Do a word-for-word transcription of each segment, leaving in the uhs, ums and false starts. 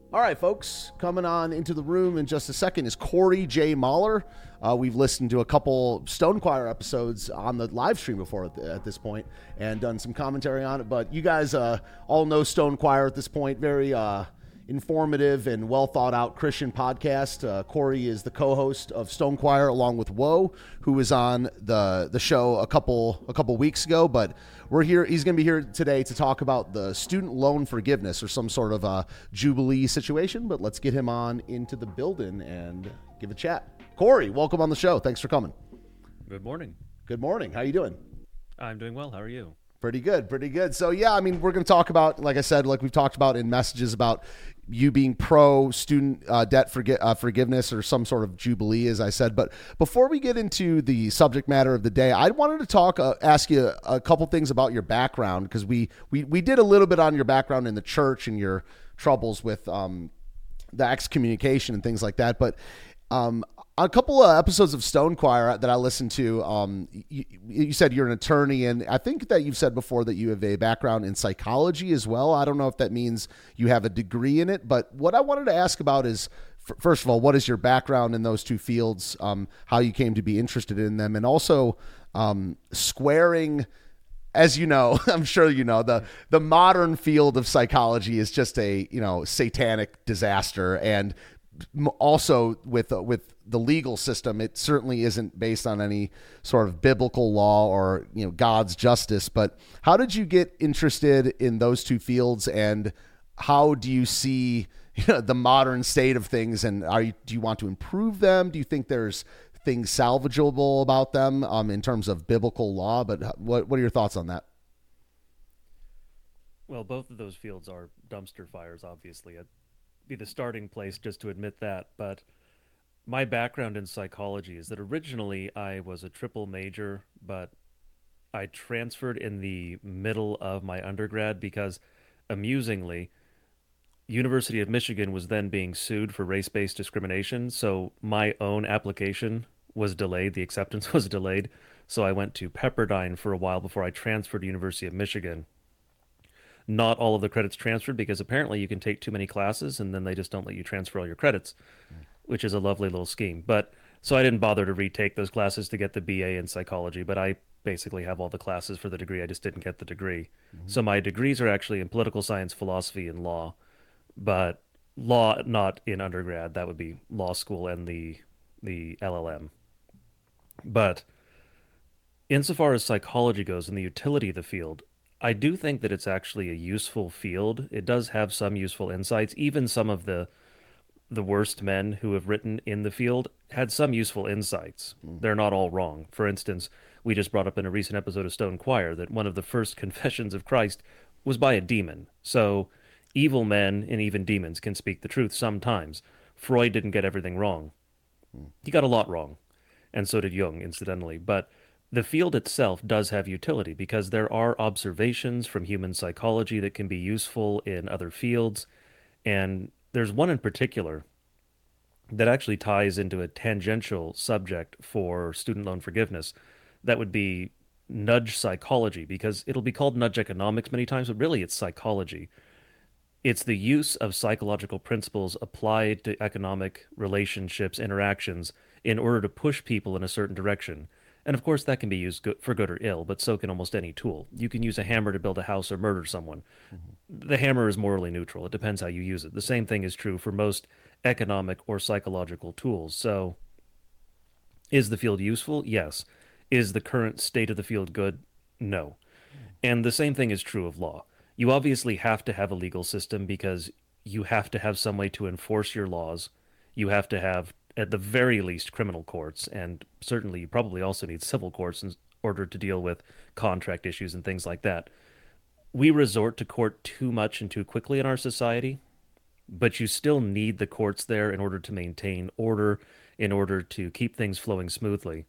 All right, folks, coming on into the room in just a second is Corey J. Mahler. Uh, we've listened to a couple Stone Choir episodes on the live stream before at, the, at this point and done some commentary on it. But you guys uh, all know Stone Choir at this point. Very uh, informative and well thought out Christian podcast. Uh, Corey is the co-host of Stone Choir along with Woe, who was on the the show a couple a couple weeks ago. But we're here. He's going to be here today to talk about the student loan forgiveness or some sort of a Jubilee situation. But let's get him on into the building and give a chat. Corey, welcome on the show. Thanks for coming. Good morning. Good morning. How you doing? I'm doing well. How are you? Pretty good. Pretty good. So, yeah, I mean, we're going to talk about, like I said, like we've talked about in messages about you being pro student uh, debt forgi- uh, forgiveness or some sort of Jubilee, as I said. But before we get into the subject matter of the day, I wanted to talk, uh, ask you a couple things about your background, because we, we, we did a little bit on your background in the church and your troubles with um, the excommunication and things like that. But um, a couple of episodes of Stone Choir that I listened to, um, you, you said you're an attorney, and I think that you've said before that you have a background in psychology as well. I don't know if that means you have a degree in it, but what I wanted to ask about is, first of all, what is your background in those two fields, um, how you came to be interested in them, and also um, squaring, as you know, I'm sure you know, the the modern field of psychology is just a, you know, satanic disaster, and also with uh, with the legal system, it certainly isn't based on any sort of biblical law or, you know, God's justice. But how did you get interested in those two fields, and how do you see, you know, the modern state of things? And are you, do you want to improve them? Do you think there's things salvageable about them um, in terms of biblical law? But what what are your thoughts on that? Well, both of those fields are dumpster fires, obviously. It'd be the starting place just to admit that. But my background in psychology is that originally I was a triple major, but I transferred in the middle of my undergrad because, amusingly, University of Michigan was then being sued for race-based discrimination, so my own application was delayed, the acceptance was delayed, so I went to Pepperdine for a while before I transferred to University of Michigan. Not all of the credits transferred because apparently you can take too many classes and then they just don't let you transfer all your credits, which is a lovely little scheme. But so I didn't bother to retake those classes to get the B A in psychology, but I basically have all the classes for the degree. I just didn't get the degree. Mm-hmm. So my degrees are actually in political science, philosophy, and law, but law not in undergrad. That would be law school and the the L L M. But insofar as psychology goes and the utility of the field, I do think that it's actually a useful field. It does have some useful insights. Even some of the the worst men who have written in the field had some useful insights. Mm. They're not all wrong. For instance, we just brought up in a recent episode of Stone Choir that one of the first confessions of Christ was by a demon. So evil men and even demons can speak the truth sometimes. Freud didn't get everything wrong. Mm. He got a lot wrong. And so did Jung, incidentally. But the field itself does have utility because there are observations from human psychology that can be useful in other fields. And there's one in particular that actually ties into a tangential subject for student loan forgiveness. That would be nudge psychology, because it'll be called nudge economics many times, but really it's psychology. It's the use of psychological principles applied to economic relationships, interactions, in order to push people in a certain direction. And of course, that can be used for good or ill, but so can almost any tool. You can use a hammer to build a house or murder someone. Mm-hmm. The hammer is morally neutral. It depends how you use it. The same thing is true for most economic or psychological tools. So, is the field useful? Yes. Is the current state of the field good? No. And the same thing is true of law. You obviously have to have a legal system because you have to have some way to enforce your laws. You have to have, at the very least, criminal courts, and certainly you probably also need civil courts in order to deal with contract issues and things like that. We resort to court too much and too quickly in our society, but you still need the courts there in order to maintain order, in order to keep things flowing smoothly.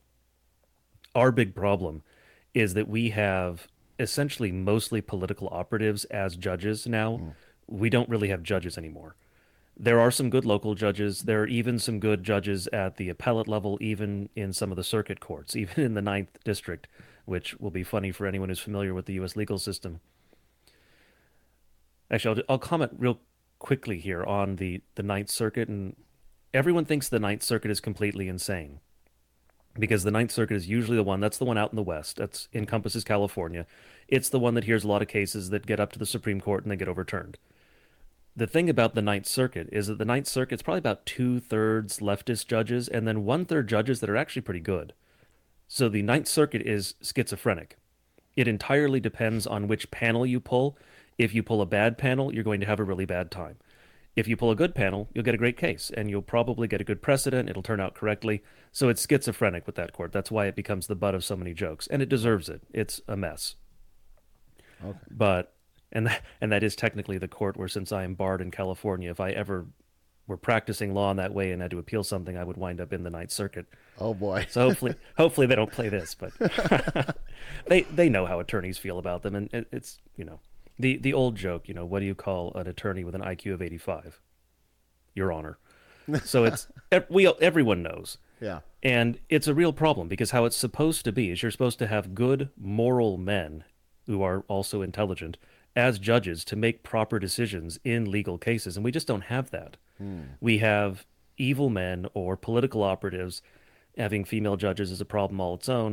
Our big problem is that we have essentially mostly political operatives as judges now. Mm. We don't really have judges anymore. There are some good local judges. There are even some good judges at the appellate level, even in some of the circuit courts, even in the Ninth District, which will be funny for anyone who's familiar with the U S legal system. Actually, I'll, I'll comment real quickly here on the the Ninth Circuit, and everyone thinks the Ninth Circuit is completely insane because the Ninth Circuit is usually the one that's the one out in the West that's encompasses California. It's the one that hears a lot of cases that get up to the Supreme Court and they get overturned. The thing about the Ninth Circuit is that the Ninth Circuit's probably about two thirds leftist judges and then one third judges that are actually pretty good. So the Ninth Circuit is schizophrenic. It entirely depends on which panel you pull. If you pull a bad panel, you're going to have a really bad time. If you pull a good panel, you'll get a great case, and you'll probably get a good precedent. It'll turn out correctly. So it's schizophrenic with that court. That's why it becomes the butt of so many jokes, and it deserves it. It's a mess. Okay. But and that, and that is technically the court where, since I am barred in California, if I ever were practicing law in that way and had to appeal something, I would wind up in the Ninth Circuit. Oh boy. So hopefully, hopefully they don't play this, but they they know how attorneys feel about them, and it, it's you know. The the old joke, you know, what do you call an attorney with an I Q of eighty-five? Your Honor. So it's we everyone knows. Yeah. And it's a real problem because how it's supposed to be is you're supposed to have good moral men who are also intelligent as judges to make proper decisions in legal cases, and we just don't have that. Hmm. We have evil men or political operatives. Having female judges is a problem all its own.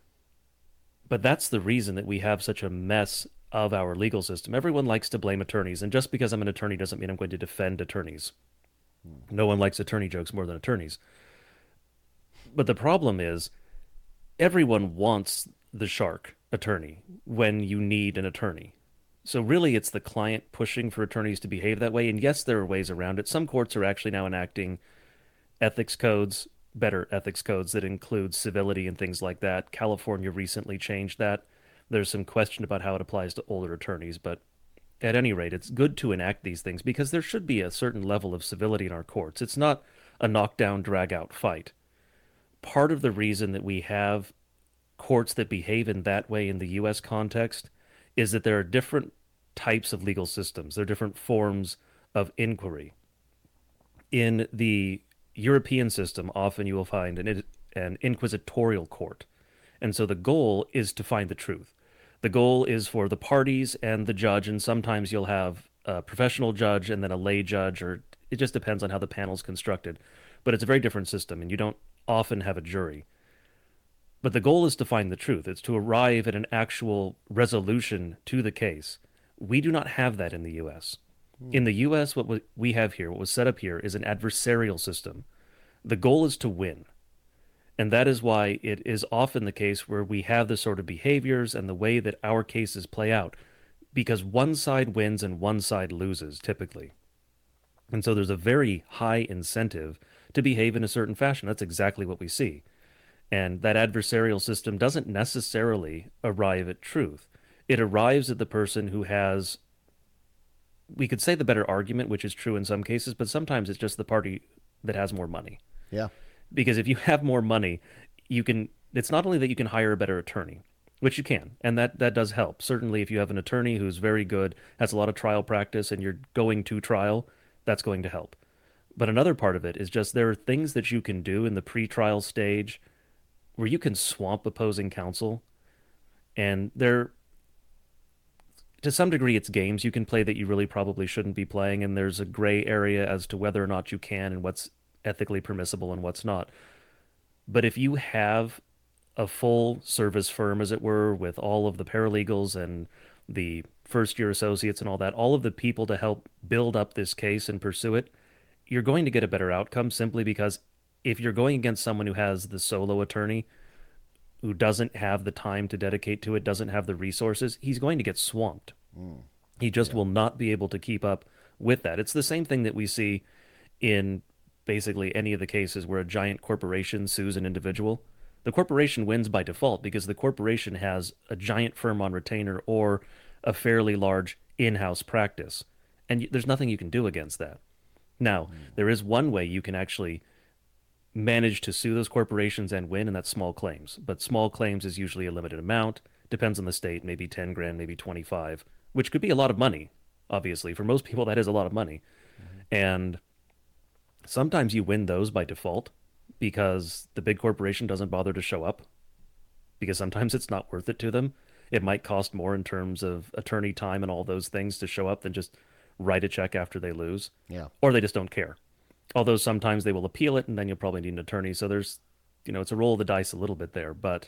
But that's the reason that we have such a mess of our legal system. Everyone likes to blame attorneys, and just because I'm an attorney doesn't mean I'm going to defend attorneys. Hmm. No one likes attorney jokes more than attorneys. But the problem is, everyone wants the shark attorney when you need an attorney. So really, it's the client pushing for attorneys to behave that way, and yes, there are ways around it. Some courts are actually now enacting ethics codes, better ethics codes that include civility and things like that. California recently changed that. There's some question about how it applies to older attorneys, but at any rate, it's good to enact these things because there should be a certain level of civility in our courts. It's not a knockdown, drag-out fight. Part of the reason that we have courts that behave in that way in the U S context is that there are different types of legal systems. There are different forms of inquiry. In the European system, often you will find an, an inquisitorial court. And so the goal is to find the truth. The goal is for the parties and the judge, and sometimes you'll have a professional judge and then a lay judge, or it just depends on how the panel's constructed. But it's a very different system, and you don't often have a jury. But the goal is to find the truth. It's to arrive at an actual resolution to the case. We do not have that in the U S. Hmm. In the U S, what we have here, what was set up here, is an adversarial system. The goal is to win. And that is why it is often the case where we have the sort of behaviors and the way that our cases play out, because one side wins and one side loses, typically. And so there's a very high incentive to behave in a certain fashion. That's exactly what we see. And that adversarial system doesn't necessarily arrive at truth. It arrives at the person who has, we could say, the better argument, which is true in some cases, but sometimes it's just the party that has more money. Yeah. Because if you have more money, you can, it's not only that you can hire a better attorney, which you can, and that, that does help. Certainly if you have an attorney who's very good, has a lot of trial practice, and you're going to trial, that's going to help. But another part of it is just there are things that you can do in the pre-trial stage where you can swamp opposing counsel, and there, to some degree, it's games you can play that you really probably shouldn't be playing, and there's a gray area as to whether or not you can and what's ethically permissible and what's not. But if you have a full service firm, as it were, with all of the paralegals and the first-year associates and all that, all of the people to help build up this case and pursue it, you're going to get a better outcome simply because if you're going against someone who has the solo attorney, who doesn't have the time to dedicate to it, doesn't have the resources, he's going to get swamped. Mm. He just yeah. will not be able to keep up with that. It's the same thing that we see in basically any of the cases where a giant corporation sues an individual. The corporation wins by default because the corporation has a giant firm on retainer or a fairly large in-house practice. And there's nothing you can do against that. Now, mm. there is one way you can actually manage to sue those corporations and win, and that's small claims. But small claims is usually a limited amount. Depends on the state, maybe ten grand, maybe twenty-five, which could be a lot of money, obviously. For most people, that is a lot of money. Mm-hmm. And sometimes you win those by default because the big corporation doesn't bother to show up, because sometimes it's not worth it to them. It might cost more in terms of attorney time and all those things to show up than just write a check after they lose, Yeah. or they just don't care. Although sometimes they will appeal it, and then you'll probably need an attorney. So there's, you know, it's a roll of the dice a little bit there. But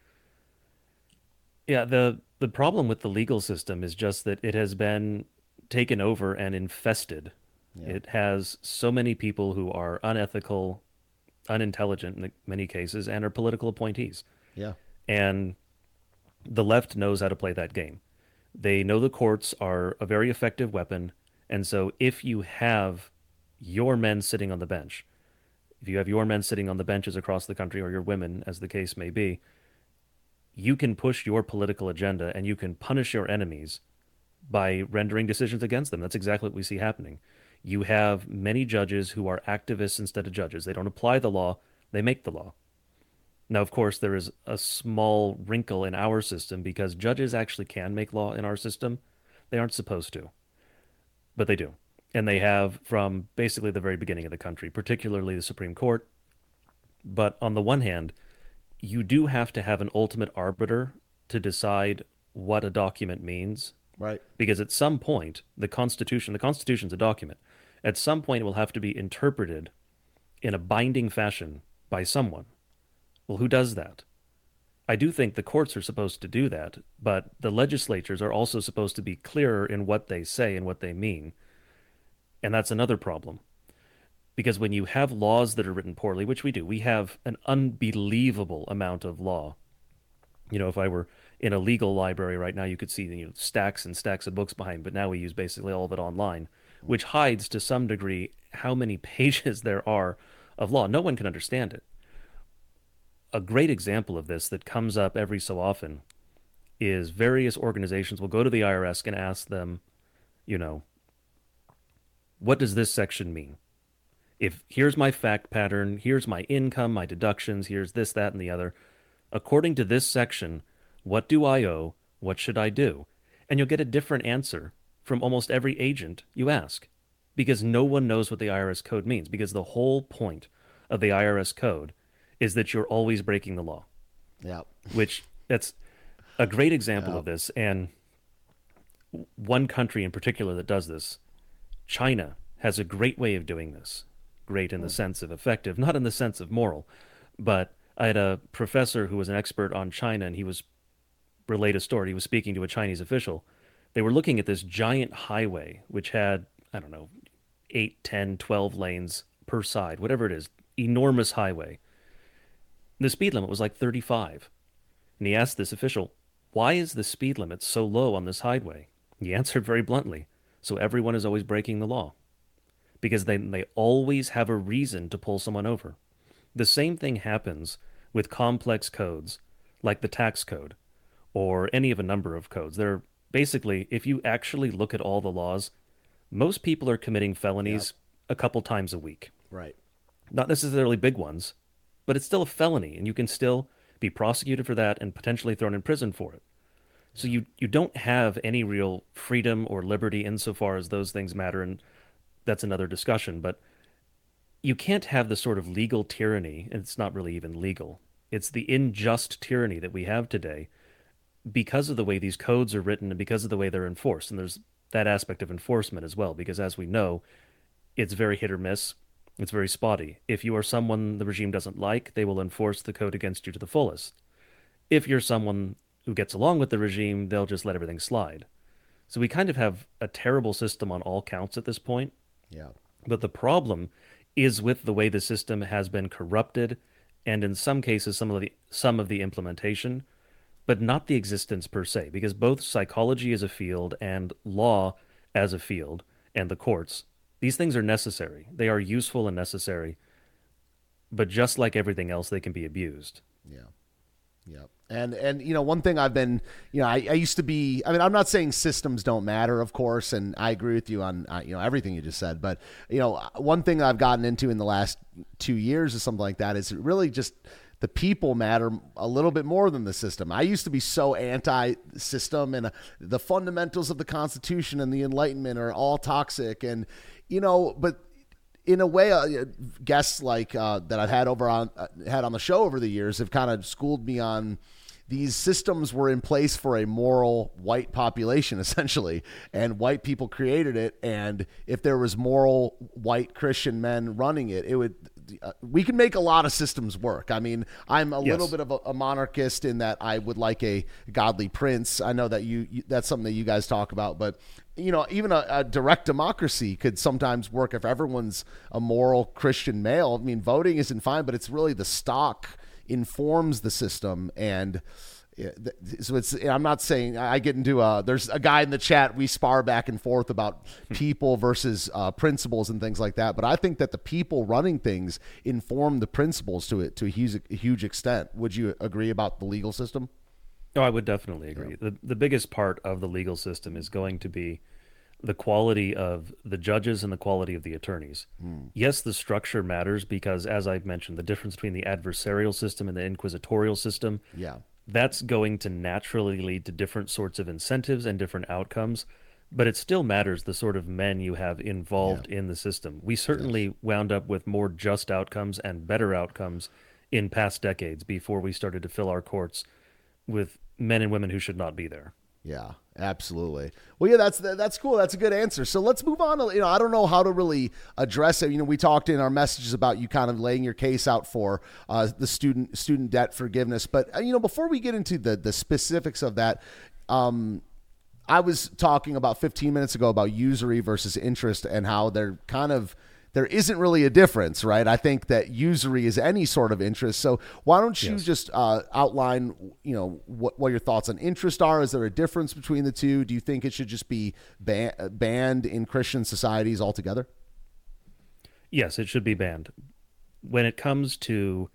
yeah, the the problem with the legal system is just that it has been taken over and infested. Yeah. It has so many people who are unethical, unintelligent in many cases, and are political appointees. Yeah. And the left knows how to play that game. They know the courts are a very effective weapon. And so if you have your men sitting on the bench, if you have your men sitting on the benches across the country, or your women, as the case may be, you can push your political agenda and you can punish your enemies by rendering decisions against them. That's exactly what we see happening. You have many judges who are activists instead of judges. They don't apply the law, they make the law. Now, of course, there is a small wrinkle in our system because judges actually can make law in our system. They aren't supposed to, but they do. And they have from basically the very beginning of the country, particularly the Supreme Court. But on the one hand, you do have to have an ultimate arbiter to decide what a document means. Right. Because at some point, the Constitution, the Constitution's a document. At some point, it will have to be interpreted in a binding fashion by someone. Well, who does that? I do think the courts are supposed to do that, but the legislatures are also supposed to be clearer in what they say and what they mean. And that's another problem. Because when you have laws that are written poorly, which we do, we have an unbelievable amount of law. You know, if I were in a legal library right now, you could see, you know, stacks and stacks of books behind, but now we use basically all of it online, which hides to some degree how many pages there are of law. No one can understand it. A great example of this that comes up every so often is various organizations will go to the I R S and ask them, you know, what does this section mean? If here's my fact pattern, here's my income, my deductions, here's this, that, and the other. According to this section, what do I owe? What should I do? And you'll get a different answer from almost every agent you ask, because no one knows what the I R S code means, because the whole point of the I R S code is that you're always breaking the law. Yeah. Which, that's a great example Yeah. of this. And one country in particular that does this, China, has a great way of doing this. Great in the sense of effective, not in the sense of moral. But I had a professor who was an expert on China, and he was relayed a story. He was speaking to a Chinese official. They were looking at this giant highway, which had, I don't know, eight, ten, twelve lanes per side, whatever it is, enormous highway. The speed limit was like thirty-five. And he asked this official, why is the speed limit so low on this highway? He answered very bluntly, so everyone is always breaking the law. Because they, they always have a reason to pull someone over. The same thing happens with complex codes, like the tax code, or any of a number of codes. They're basically, if you actually look at all the laws, most people are committing felonies yep. a couple times a week. Right. Not necessarily big ones, but it's still a felony, and you can still be prosecuted for that and potentially thrown in prison for it. So you, you don't have any real freedom or liberty insofar as those things matter, and that's another discussion. But you can't have the sort of legal tyranny, and it's not really even legal. It's the unjust tyranny that we have today because of the way these codes are written and because of the way they're enforced. And there's that aspect of enforcement as well, because as we know, it's very hit or miss. It's very spotty. If you are someone the regime doesn't like, they will enforce the code against you to the fullest. If you're someone who gets along with the regime, they'll just let everything slide. So we kind of have a terrible system on all counts at this point. Yeah. But the problem is with the way the system has been corrupted, and in some cases some of the some of the implementation, but not the existence per se, because both psychology as a field and law as a field and the courts, these things are necessary. They are useful and necessary, but just like everything else, they can be abused. Yeah. Yeah. And, and, you know, one thing I've been, you know, I, I used to be, I mean, I'm not saying systems don't matter, of course, and I agree with you on, uh, you know, everything you just said, but, you know, one thing I've gotten into in the last two years or something like that is really just the people matter a little bit more than the system. I used to be so anti-system, and uh, the fundamentals of the Constitution and the Enlightenment are all toxic, and, you know, but in a way, uh, guests like uh, that I've had over on uh, had on the show over the years have kind of schooled me on these systems were in place for a moral white population, essentially, and white people created it. And if there was moral white Christian men running it, it would. Uh, we can make a lot of systems work. I mean, I'm a yes. little bit of a, a monarchist in that I would like a godly prince. I know that you, you that's something that you guys talk about, but you know, even a, a direct democracy could sometimes work if everyone's a moral Christian male. I mean, voting isn't fine, but it's really the stock informs the system. And so it's, I'm not saying I get into a, there's a guy in the chat, we spar back and forth about people versus uh, principles and things like that. But I think that the people running things inform the principles to it to a huge, a huge extent. Would you agree about the legal system? Oh, I would definitely agree. Yeah. The, the biggest part of the legal system is going to be the quality of the judges and the quality of the attorneys. Hmm. Yes, the structure matters because, as I've mentioned, the difference between the adversarial system and the inquisitorial system, yeah, that's going to naturally lead to different sorts of incentives and different outcomes, but it still matters the sort of men you have involved yeah. in the system. We certainly yes. wound up with more just outcomes and better outcomes in past decades before we started to fill our courts with men and women who should not be there. Yeah, absolutely. Well, yeah, that's that's cool. That's a good answer. So let's move on. You know, I don't know how to really address it. You know, we talked in our messages about you kind of laying your case out for uh, the student student debt forgiveness. But you know, before we get into the the specifics of that, um, I was talking about fifteen minutes ago about usury versus interest and how they're kind of. There isn't really a difference, right? I think that usury is any sort of interest. So why don't you yes. just uh, outline, you know, what, what your thoughts on interest are? Is there a difference between the two? Do you think it should just be ban- banned in Christian societies altogether? Yes, it should be banned. When it comes to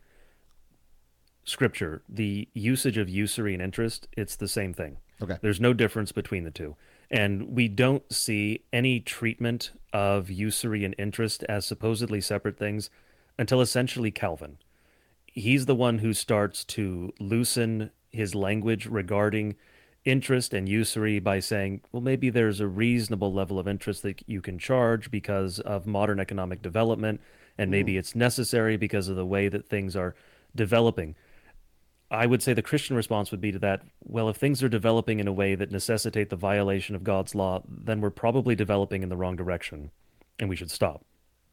Scripture, the usage of usury and interest, it's the same thing. Okay. There's no difference between the two. And we don't see any treatment of usury and interest as supposedly separate things until essentially Calvin. He's the one who starts to loosen his language regarding interest and usury by saying, well, maybe there's a reasonable level of interest that you can charge because of modern economic development, and maybe mm. it's necessary because of the way that things are developing. I would say the Christian response would be to that, well, if things are developing in a way that necessitate the violation of God's law, then we're probably developing in the wrong direction, and we should stop.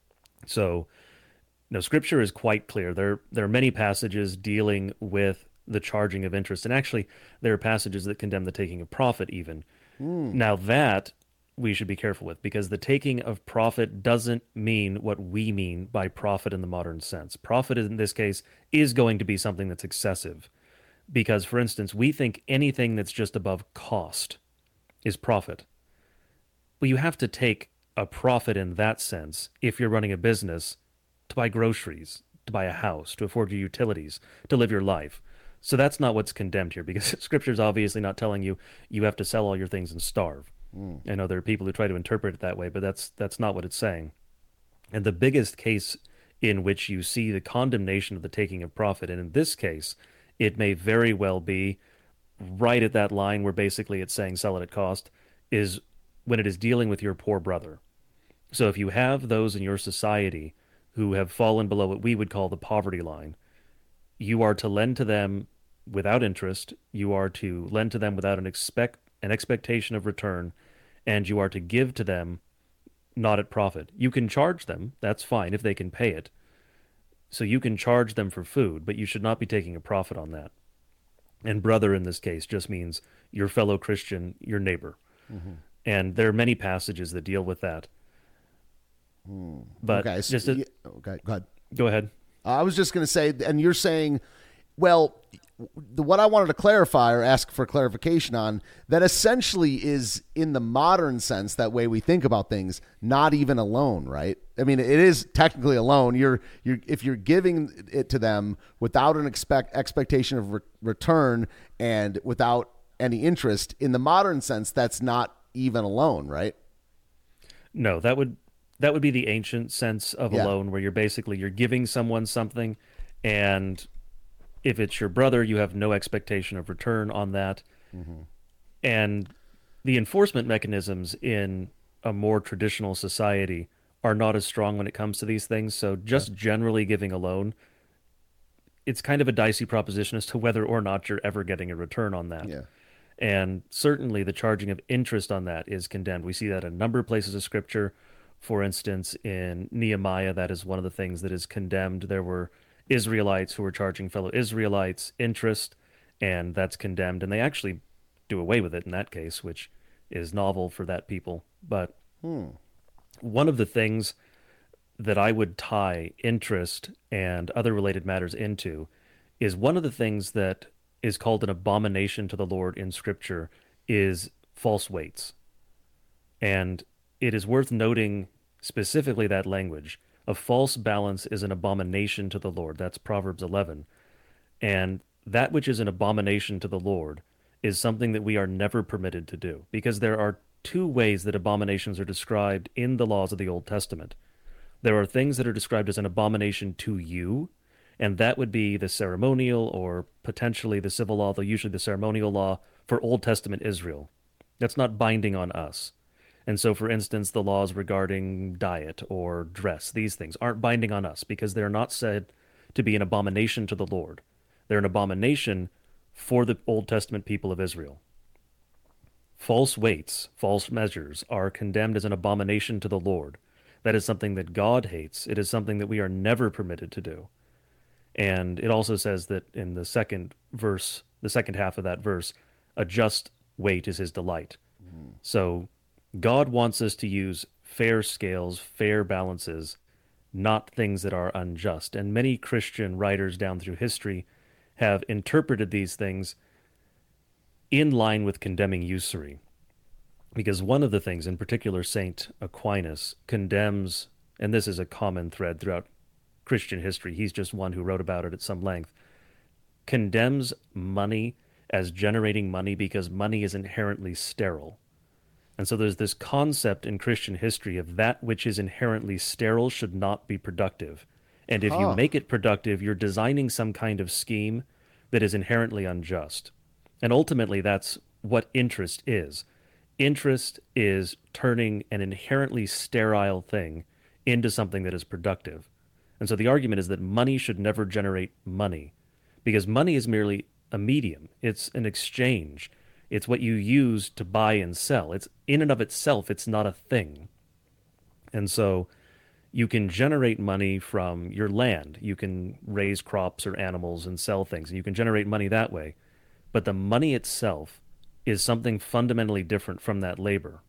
So, no, Scripture is quite clear. There, there are many passages dealing with the charging of interest, and actually there are passages that condemn the taking of profit even. Mm. Now that we should be careful with, because the taking of profit doesn't mean what we mean by profit in the modern sense. Profit in this case is going to be something that's excessive, because, for instance, we think anything that's just above cost is profit. Well, you have to take a profit in that sense if you're running a business to buy groceries, to buy a house, to afford your utilities, to live your life. So that's not what's condemned here, because Scripture's obviously not telling you you have to sell all your things and starve. Mm. I know there are people who try to interpret it that way, but that's that's not what it's saying. And the biggest case in which you see the condemnation of the taking of profit, and in this case, it may very well be right at that line where basically it's saying sell it at cost, is when it is dealing with your poor brother. So if you have those in your society who have fallen below what we would call the poverty line, you are to lend to them without interest, you are to lend to them without an expect an expectation of return, and you are to give to them not at profit. You can charge them, that's fine, if they can pay it. So you can charge them for food, but you should not be taking a profit on that. And brother in this case just means your fellow Christian, your neighbor. Mm-hmm. And there are many passages that deal with that. Mm. But okay, so, just a, yeah, okay, go ahead. Go ahead. Uh, I was just going to say, and you're saying, well, the, what I wanted to clarify or ask for clarification on, that essentially is in the modern sense, that way we think about things, not even a loan, right? I mean, it is technically a loan. You're, you're, if you're giving it to them without an expect expectation of re- return and without any interest, in the modern sense, that's not even a loan, right? No, that would that would be the ancient sense of Yeah. a loan, where you're basically you're giving someone something, and if it's your brother, you have no expectation of return on that. Mm-hmm. And the enforcement mechanisms in a more traditional society are not as strong when it comes to these things. So just yeah. generally giving a loan it's kind of a dicey proposition as to whether or not you're ever getting a return on that. Yeah. And certainly the charging of interest on that is condemned. We see that in a number of places of Scripture. For instance, in Nehemiah, that is one of the things that is condemned. There were Israelites who were charging fellow Israelites interest, and that's condemned. And they actually do away with it in that case, which is novel for that people. But Hmm. one of the things that I would tie interest and other related matters into is one of the things that is called an abomination to the Lord in Scripture is false weights. And it is worth noting specifically that language. A false balance is an abomination to the Lord. That's Proverbs eleven. And that which is an abomination to the Lord is something that we are never permitted to do, because there are two ways that abominations are described in the laws of the Old Testament. There are things that are described as an abomination to you, and that would be the ceremonial or potentially the civil law, though usually the ceremonial law for Old Testament Israel. That's not binding on us. And so, for instance, the laws regarding diet or dress, these things aren't binding on us because they're not said to be an abomination to the Lord. They're an abomination for the Old Testament people of Israel. False weights, false measures are condemned as an abomination to the Lord. That is something that God hates. It is something that we are never permitted to do. And it also says that in the second verse, the second half of that verse, a just weight is his delight. Mm. So God wants us to use fair scales, fair balances, not things that are unjust. And many Christian writers down through history have interpreted these things in line with condemning usury. Because one of the things, in particular, Saint Aquinas condemns, and this is a common thread throughout Christian history, he's just one who wrote about it at some length, condemns money as generating money because money is inherently sterile. And so there's this concept in Christian history of that which is inherently sterile should not be productive. And if huh. you make it productive, you're designing some kind of scheme that is inherently unjust. And ultimately, that's what interest is. Interest is turning an inherently sterile thing into something that is productive. And so the argument is that money should never generate money, because money is merely a medium. It's an exchange. It's what you use to buy and sell. It's in and of itself, it's not a thing. And so you can generate money from your land. You can raise crops or animals and sell things. And you can generate money that way. But the money itself is something fundamentally different from that labor.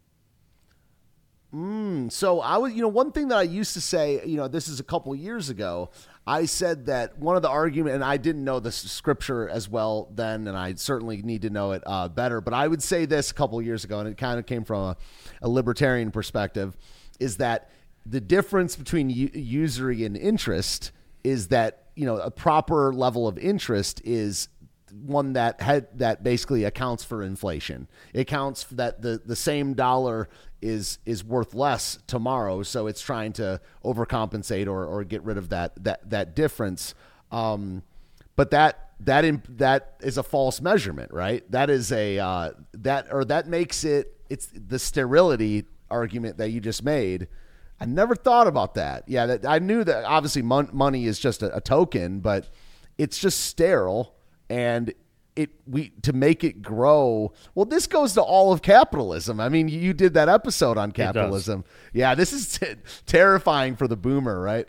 Mm, so I was, you know, one thing that I used to say, you know, this is a couple years ago, I said that one of the argument, and I didn't know the scripture as well then, and I certainly need to know it uh, better, but I would say this a couple of years ago, and it kind of came from a, a libertarian perspective, is that the difference between u- usury and interest is that, you know, a proper level of interest is one that had that basically accounts for inflation. It counts that the, the same dollar is is worth less tomorrow, so it's trying to overcompensate or or get rid of that that that difference. Um, but that that imp, that is a false measurement, right? That is a uh, that or that makes it it's the sterility argument that you just made. I never thought about that. Yeah, that, I knew that obviously mon- money is just a, a token, but it's just sterile. And it we to make it grow. Well, this goes to all of capitalism. I mean, you did that episode on capitalism. Yeah, this is t- terrifying for the boomer, right?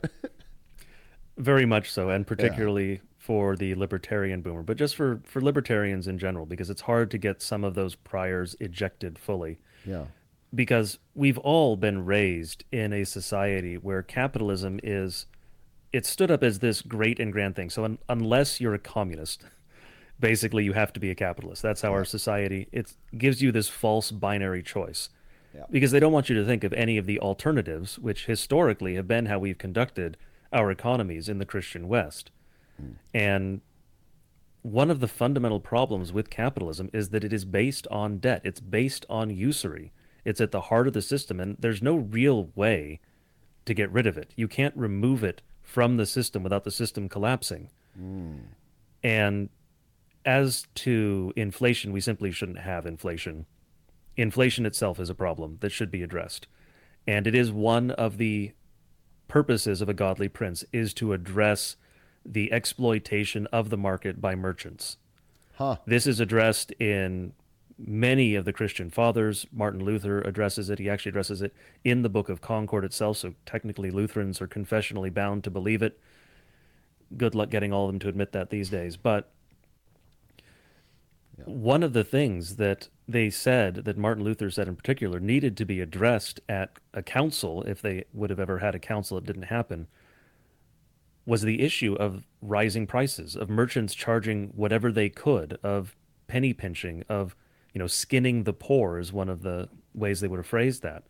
Very much so, and particularly yeah. for the libertarian boomer, but just for, for libertarians in general, because it's hard to get some of those priors ejected fully. Yeah. Because we've all been raised in a society where capitalism is, it stood up as this great and grand thing. So un- unless you're a communist, basically, you have to be a capitalist. That's how our society, it gives you this false binary choice. Yeah. Because they don't want you to think of any of the alternatives, which historically have been how we've conducted our economies in the Christian West. Mm. And one of the fundamental problems with capitalism is that it is based on debt. It's based on usury. It's at the heart of the system, and there's no real way to get rid of it. You can't remove it from the system without the system collapsing. Mm. And as to inflation, we simply shouldn't have inflation. Inflation itself is a problem that should be addressed. And it is one of the purposes of a godly prince, is to address the exploitation of the market by merchants. Huh. This is addressed in many of the Christian fathers. Martin Luther addresses it. He actually addresses it in the Book of Concord itself, so technically Lutherans are confessionally bound to believe it. Good luck getting all of them to admit that these days. But yeah. One of the things that they said, that Martin Luther said in particular, needed to be addressed at a council, if they would have ever had a council, it didn't happen, was the issue of rising prices, of merchants charging whatever they could, of penny pinching, of, you know, skinning the poor is one of the ways they would have phrased that.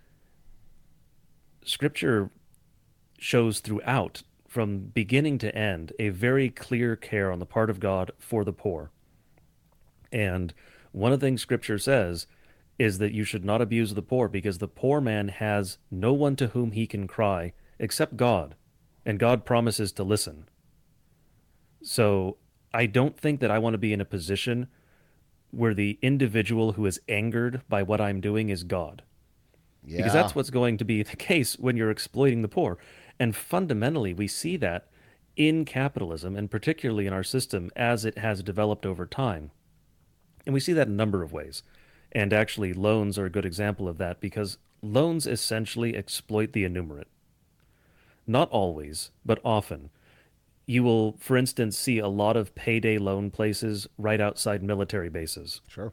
Scripture shows throughout, from beginning to end, a very clear care on the part of God for the poor. And one of the things Scripture says is that you should not abuse the poor, because the poor man has no one to whom he can cry except God, and God promises to listen. So I don't think that I want to be in a position where the individual who is angered by what I'm doing is God. Yeah. Because that's what's going to be the case when you're exploiting the poor. And fundamentally, we see that in capitalism, and particularly in our system as it has developed over time. And we see that in a number of ways. And actually, loans are a good example of that, because loans essentially exploit the innumerate. Not always, but often. You will, for instance, see a lot of payday loan places right outside military bases. Sure.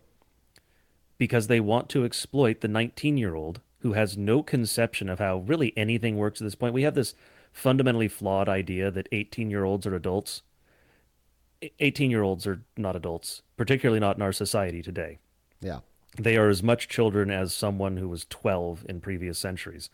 Because they want to exploit the nineteen-year-old who has no conception of how really anything works at this point. We have this fundamentally flawed idea that eighteen-year-olds are adults. eighteen-year-olds are not adults, particularly not in our society today. Yeah. They are as much children as someone who was twelve in previous centuries.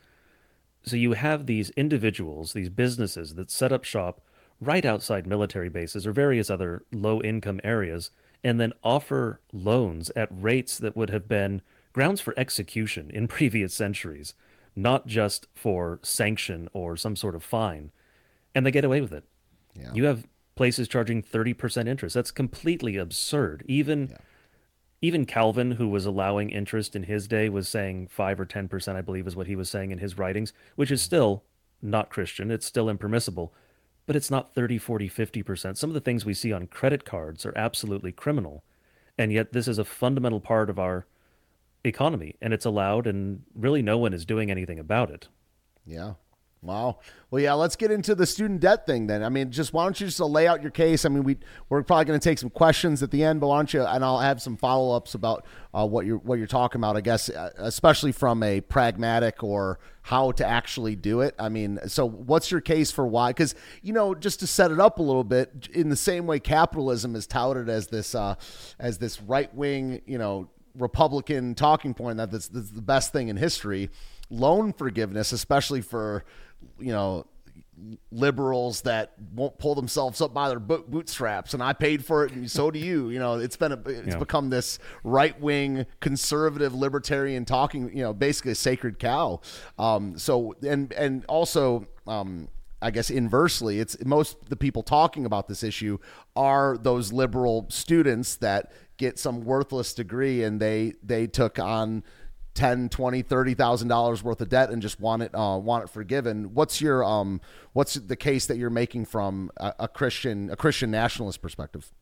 So you have these individuals, these businesses that set up shop right outside military bases or various other low-income areas, and then offer loans at rates that would have been grounds for execution in previous centuries, not just for sanction or some sort of fine. And they get away with it. Yeah. You have places charging thirty percent interest. That's completely absurd. Even yeah. even Calvin, who was allowing interest in his day, was saying five or ten percent, I believe is what he was saying in his writings, which is still not Christian. It's still impermissible. But it's not thirty, forty, fifty percent. Some of the things we see on credit cards are absolutely criminal. And yet this is a fundamental part of our economy, and it's allowed, and really no one is doing anything about it. Yeah. Wow. Well, yeah, let's get into the student debt thing then. I mean, just why don't you just lay out your case? I mean, we, we're probably going to take some questions at the end, but why don't you, and I'll have some follow-ups about uh, what you're what you're talking about, I guess, especially from a pragmatic or how to actually do it. I mean, so what's your case for why? Because, you know, just to set it up a little bit, in the same way capitalism is touted as this uh, as this right-wing, you know, Republican talking point that that's, that's the best thing in history, loan forgiveness, especially for, you know, liberals that won't pull themselves up by their bootstraps, and I paid for it and so do you. You know, it's been a, it's yeah. become this right-wing conservative libertarian talking, you know, basically a sacred cow. Um, so and and also um, I guess inversely, it's most the people talking about this issue are those liberal students that get some worthless degree and they they took on ten, twenty, thirty thousand dollars worth of debt and just want it uh, want it forgiven. What's your um what's the case that you're making from a, a Christian a Christian nationalist perspective?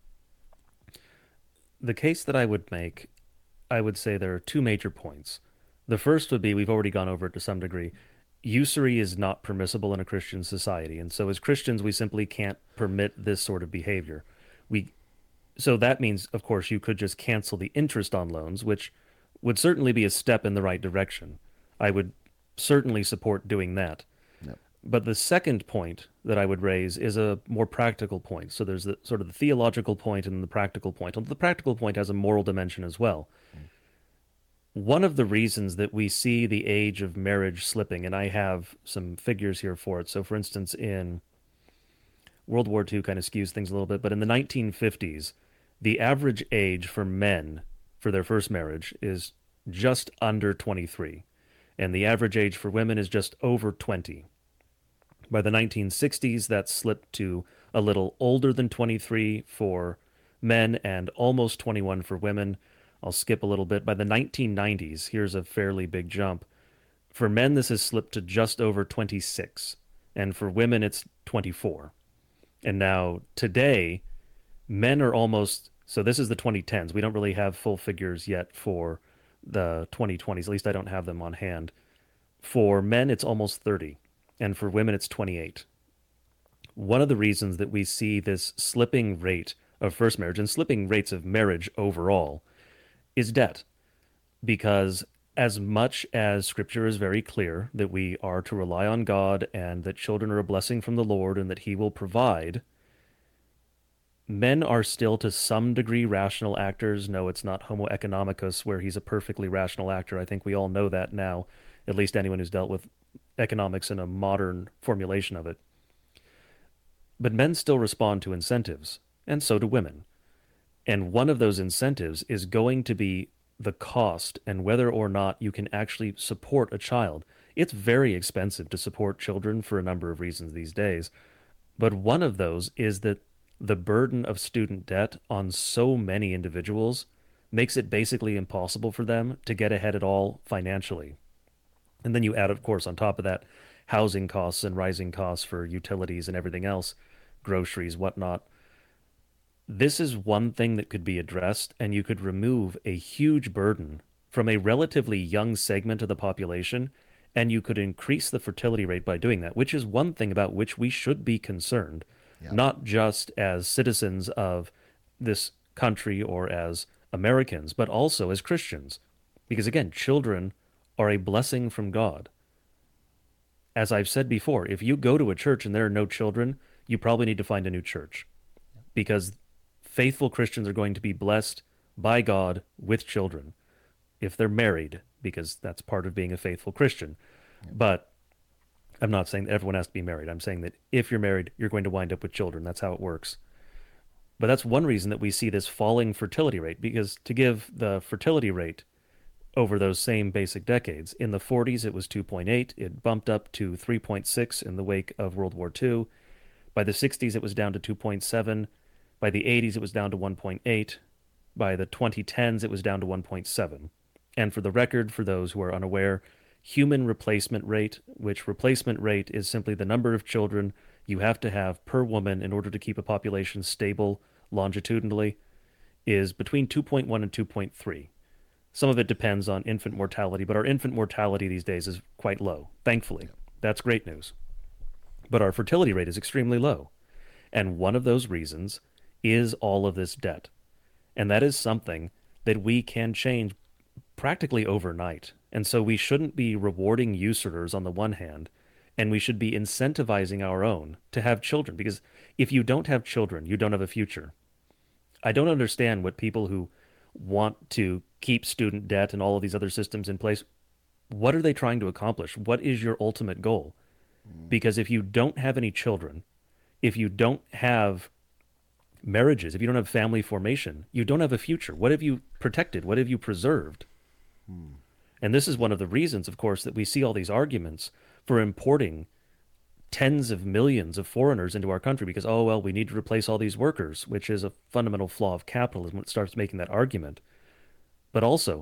The case that I would make, I would say there are two major points. The first would be, we've already gone over it to some degree, usury is not permissible in a Christian society, and so as Christians we simply can't permit this sort of behavior. We so that means, of course, you could just cancel the interest on loans, which would certainly be a step in the right direction. I would certainly support doing that. Yep. But the second point that I would raise is a more practical point. So there's the sort of the theological point and the practical point. The practical point has a moral dimension as well. Mm. One of the reasons that we see the age of marriage slipping, and I have some figures here for it. So for instance, in World War Two kind of skews things a little bit, but in the nineteen fifties, the average age for men for their first marriage is just under twenty-three, and the average age for women is just over twenty. By the nineteen sixties, that slipped to a little older than twenty-three for men and almost twenty-one for women. I'll skip a little bit. By the nineteen nineties, here's a fairly big jump. For men, this has slipped to just over twenty-six, and for women, it's twenty-four. And now today, men are almost, so this is the twenty tens. We don't really have full figures yet for the twenty twenties. At least I don't have them on hand. For men, it's almost thirty, and for women, it's twenty-eight. One of the reasons that we see this slipping rate of first marriage and slipping rates of marriage overall is debt. Because as much as scripture is very clear that we are to rely on God and that children are a blessing from the Lord and that he will provide, men are still to some degree rational actors. No, it's not Homo economicus where he's a perfectly rational actor. I think we all know that now, at least anyone who's dealt with economics in a modern formulation of it. But men still respond to incentives, and so do women. And one of those incentives is going to be the cost and whether or not you can actually support a child. It's very expensive to support children for a number of reasons these days. But one of those is that the burden of student debt on so many individuals makes it basically impossible for them to get ahead at all financially. And then you add, of course, on top of that, housing costs and rising costs for utilities and everything else, groceries, whatnot. This is one thing that could be addressed, and you could remove a huge burden from a relatively young segment of the population, and you could increase the fertility rate by doing that, which is one thing about which we should be concerned. Yep. Not just as citizens of this country or as Americans, but also as Christians. Because again, children are a blessing from God. As I've said before, if you go to a church and there are no children, you probably need to find a new church. Because faithful Christians are going to be blessed by God with children if they're married, because that's part of being a faithful Christian. Yep. But I'm not saying that everyone has to be married. I'm saying that if you're married, you're going to wind up with children. That's how it works. But that's one reason that we see this falling fertility rate, because to give the fertility rate over those same basic decades, in the forties it was two point eight. It bumped up to three point six in the wake of World War Two. By the sixties it was down to two point seven. By the eighties it was down to one point eight. By the twenty tens it was down to one point seven. And for the record, for those who are unaware, human replacement rate, which replacement rate is simply the number of children you have to have per woman in order to keep a population stable longitudinally, is between two point one and two point three. Some of it depends on infant mortality, but our infant mortality these days is quite low, thankfully. That's great news. But our fertility rate is extremely low. And one of those reasons is all of this debt. And that is something that we can change practically overnight. And so we shouldn't be rewarding usurers on the one hand, and we should be incentivizing our own to have children. Because if you don't have children, you don't have a future. I don't understand what people who want to keep student debt and all of these other systems in place, what are they trying to accomplish? What is your ultimate goal? Mm. Because if you don't have any children, if you don't have marriages, if you don't have family formation, you don't have a future. What have you protected? What have you preserved? Mm. And this is one of the reasons, of course, that we see all these arguments for importing tens of millions of foreigners into our country because, oh, well, we need to replace all these workers, which is a fundamental flaw of capitalism when it starts making that argument. But also,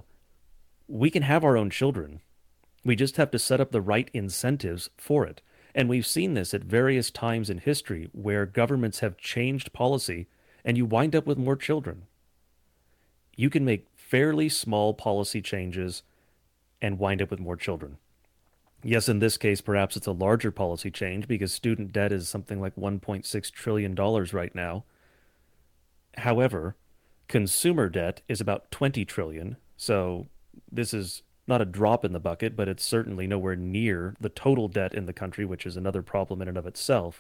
we can have our own children. We just have to set up the right incentives for it. And we've seen this at various times in history where governments have changed policy and you wind up with more children. You can make fairly small policy changes and wind up with more children. Yes, in this case, perhaps it's a larger policy change because student debt is something like one point six trillion dollars right now. However, consumer debt is about twenty trillion dollars, so this is not a drop in the bucket, but it's certainly nowhere near the total debt in the country, which is another problem in and of itself.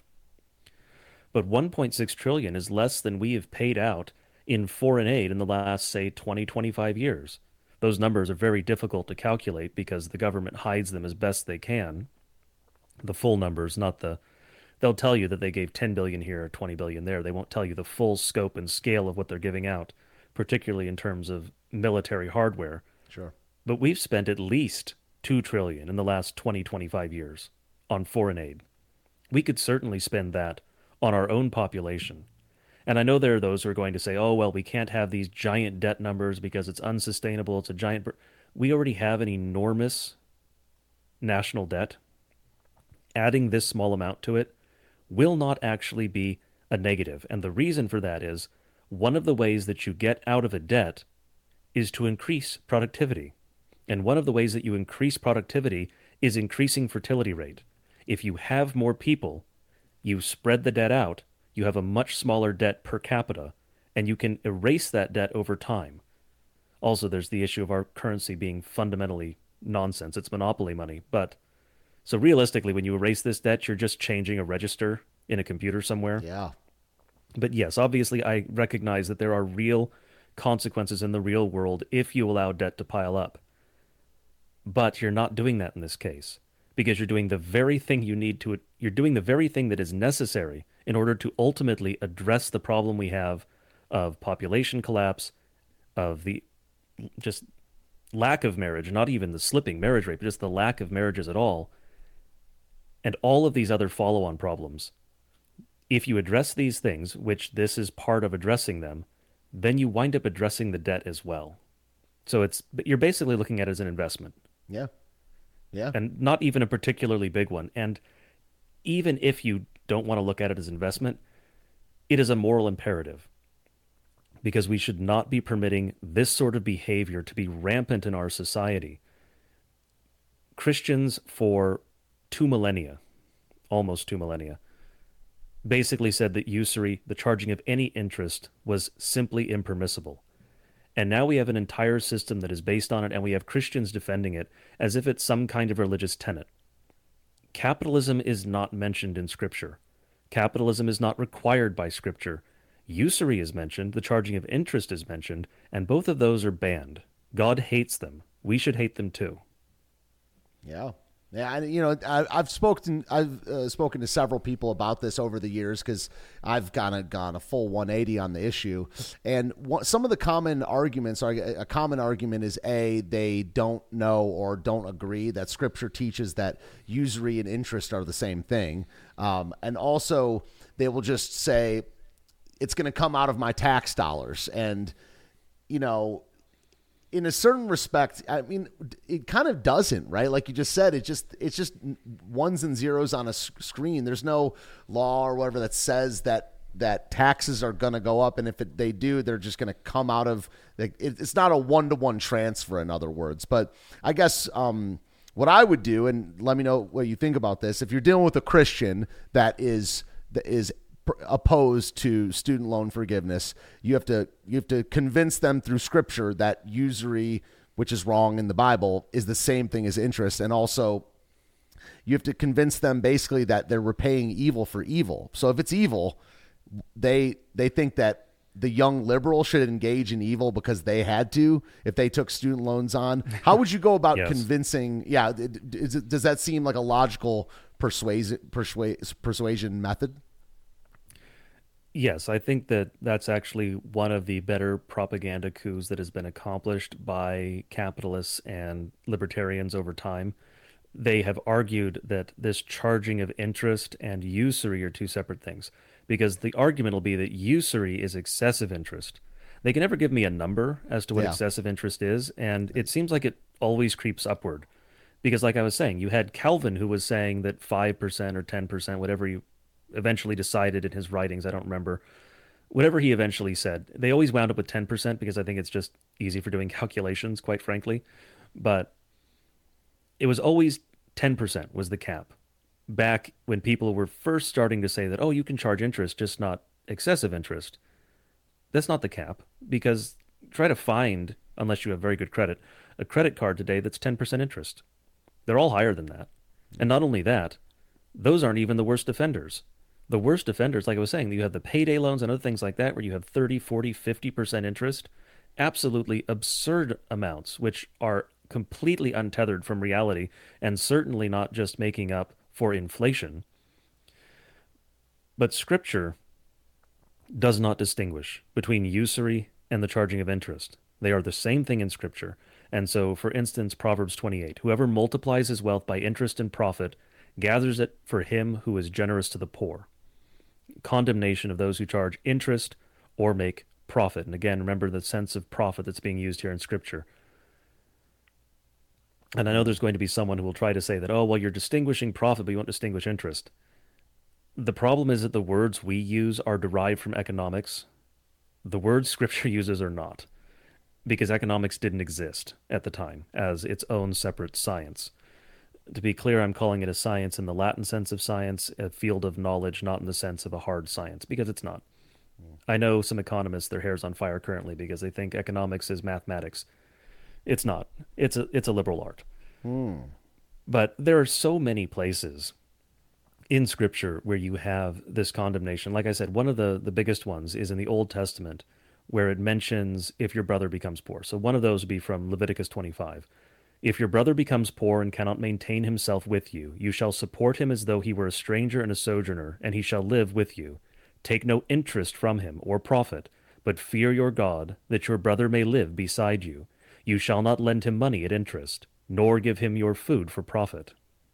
But one point six trillion dollars is less than we have paid out in foreign aid in the last, say, twenty, twenty-five years. Those numbers are very difficult to calculate because the government hides them as best they can. The full numbers, not the... They'll tell you that they gave ten billion dollars here or twenty billion dollars there. They won't tell you the full scope and scale of what they're giving out, particularly in terms of military hardware. Sure. But we've spent at least two trillion dollars in the last twenty, twenty-five years on foreign aid. We could certainly spend that on our own population. And I know there are those who are going to say, oh, well, we can't have these giant debt numbers because it's unsustainable. It's a giant... Bur-. We already have an enormous national debt. Adding this small amount to it will not actually be a negative. And the reason for that is one of the ways that you get out of a debt is to increase productivity. And one of the ways that you increase productivity is increasing fertility rate. If you have more people, you spread the debt out, you have a much smaller debt per capita, and you can erase that debt over time. Also, there's the issue of our currency being fundamentally nonsense. It's monopoly money. But so realistically, when you erase this debt, you're just changing a register in a computer somewhere. Yeah. But yes, obviously, I recognize that there are real consequences in the real world if you allow debt to pile up. But you're not doing that in this case because you're doing the very thing you need to, you're doing the very thing that is necessary in order to ultimately address the problem we have of population collapse, of the just lack of marriage, not even the slipping marriage rate, but just the lack of marriages at all, and all of these other follow-on problems. If you address these things, which this is part of addressing them, then you wind up addressing the debt as well. So it's you're basically looking at it as an investment. Yeah. Yeah. And not even a particularly big one. And even if you don't want to look at it as investment, it is a moral imperative because we should not be permitting this sort of behavior to be rampant in our society. Christians for two millennia, almost two millennia, basically said that usury, the charging of any interest, was simply impermissible. And now we have an entire system that is based on it, and we have Christians defending it as if it's some kind of religious tenet. Capitalism is not mentioned in Scripture. Capitalism is not required by Scripture. Usury is mentioned, the charging of interest is mentioned, and both of those are banned. God hates them. We should hate them too. Yeah. Yeah, and you know, I, I've spoken, I've uh, spoken to several people about this over the years because I've kind of gone a full one eighty on the issue. And what, some of the common arguments are a common argument is a they don't know or don't agree that Scripture teaches that usury and interest are the same thing, um, and also they will just say it's going to come out of my tax dollars, and you know. In a certain respect, I mean, it kind of doesn't, right? Like you just said, it just it's just ones and zeros on a screen. There's no law or whatever that says that that taxes are going to go up, and if it, they do, they're just going to come out of. Like, it, it's not a one to one transfer, in other words. But I guess um, what I would do, and let me know what you think about this. If you're dealing with a Christian that is that is opposed to student loan forgiveness, you have to you have to convince them through Scripture that usury, which is wrong in the Bible, is the same thing as interest, and also you have to convince them basically that they're repaying evil for evil. So if it's evil, they they think that the young liberal should engage in evil because they had to if they took student loans on. How would you go about yes. convincing? Yeah, is it, does that seem like a logical persuasion persuasion persuasion method? Yes, I think that that's actually one of the better propaganda coups that has been accomplished by capitalists and libertarians over time. They have argued that this charging of interest and usury are two separate things, because the argument will be that usury is excessive interest. They can never give me a number as to what yeah. excessive interest is, and it seems like it always creeps upward. Because like I was saying, you had Calvin who was saying that five percent or ten percent, whatever you eventually decided in his writings, I don't remember, whatever he eventually said, they always wound up with ten percent because I think it's just easy for doing calculations, quite frankly. But it was always ten percent was the cap. Back when people were first starting to say that, oh, you can charge interest, just not excessive interest. That's not the cap, because try to find, unless you have very good credit, a credit card today that's ten percent interest. They're all higher than that. And not only that, those aren't even the worst offenders. The worst offenders, like I was saying, you have the payday loans and other things like that where you have thirty, forty, fifty percent interest. Absolutely absurd amounts, which are completely untethered from reality and certainly not just making up for inflation. But Scripture does not distinguish between usury and the charging of interest. They are the same thing in Scripture. And so, for instance, Proverbs twenty-eight, whoever multiplies his wealth by interest and profit gathers it for him who is generous to the poor. Condemnation of those who charge interest or make profit. And again, remember the sense of profit that's being used here in Scripture. And I know there's going to be someone who will try to say that, oh, well, you're distinguishing profit, but you won't distinguish interest. The problem is that the words we use are derived from economics. The words scripture uses are not, because economics didn't exist at the time as its own separate science. To be clear, I'm calling it a science in the Latin sense of science, a field of knowledge, not in the sense of a hard science, because it's not. I know some economists, their hair's on fire currently because they think economics is mathematics. It's not. It's a it's a liberal art. Hmm. But there are so many places in scripture where you have this condemnation. Like I said, one of the, the biggest ones is in the Old Testament where it mentions if your brother becomes poor. So one of those would be from Leviticus twenty-five. If your brother becomes poor and cannot maintain himself with you, you shall support him as though he were a stranger and a sojourner, and he shall live with you. Take no interest from him or profit, but fear your God, that your brother may live beside you. You shall not lend him money at interest, nor give him your food for profit.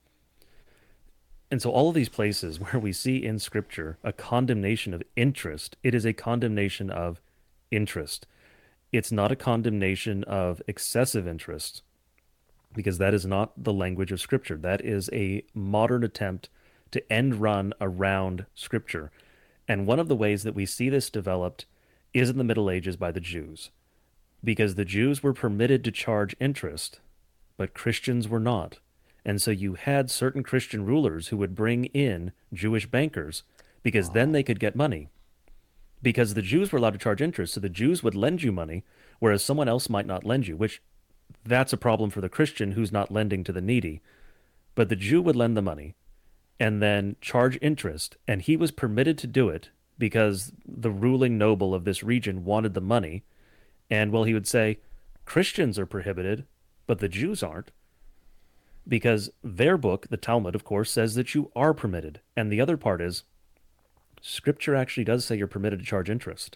And so all of these places where we see in Scripture a condemnation of interest, it is a condemnation of interest. It's not a condemnation of excessive interest, because that is not the language of Scripture. That is a modern attempt to end run around Scripture. And one of the ways that we see this developed is in the Middle Ages by the Jews, because the Jews were permitted to charge interest, but Christians were not. And so you had certain Christian rulers who would bring in Jewish bankers, because then they could get money. Because the Jews were allowed to charge interest, so the Jews would lend you money, whereas someone else might not lend you, which that's a problem for the Christian who's not lending to the needy. But the Jew would lend the money and then charge interest, and he was permitted to do it because the ruling noble of this region wanted the money. And, well, he would say, Christians are prohibited, but the Jews aren't, because their book, the Talmud, of course, says that you are permitted. And the other part is, Scripture actually does say you're permitted to charge interest,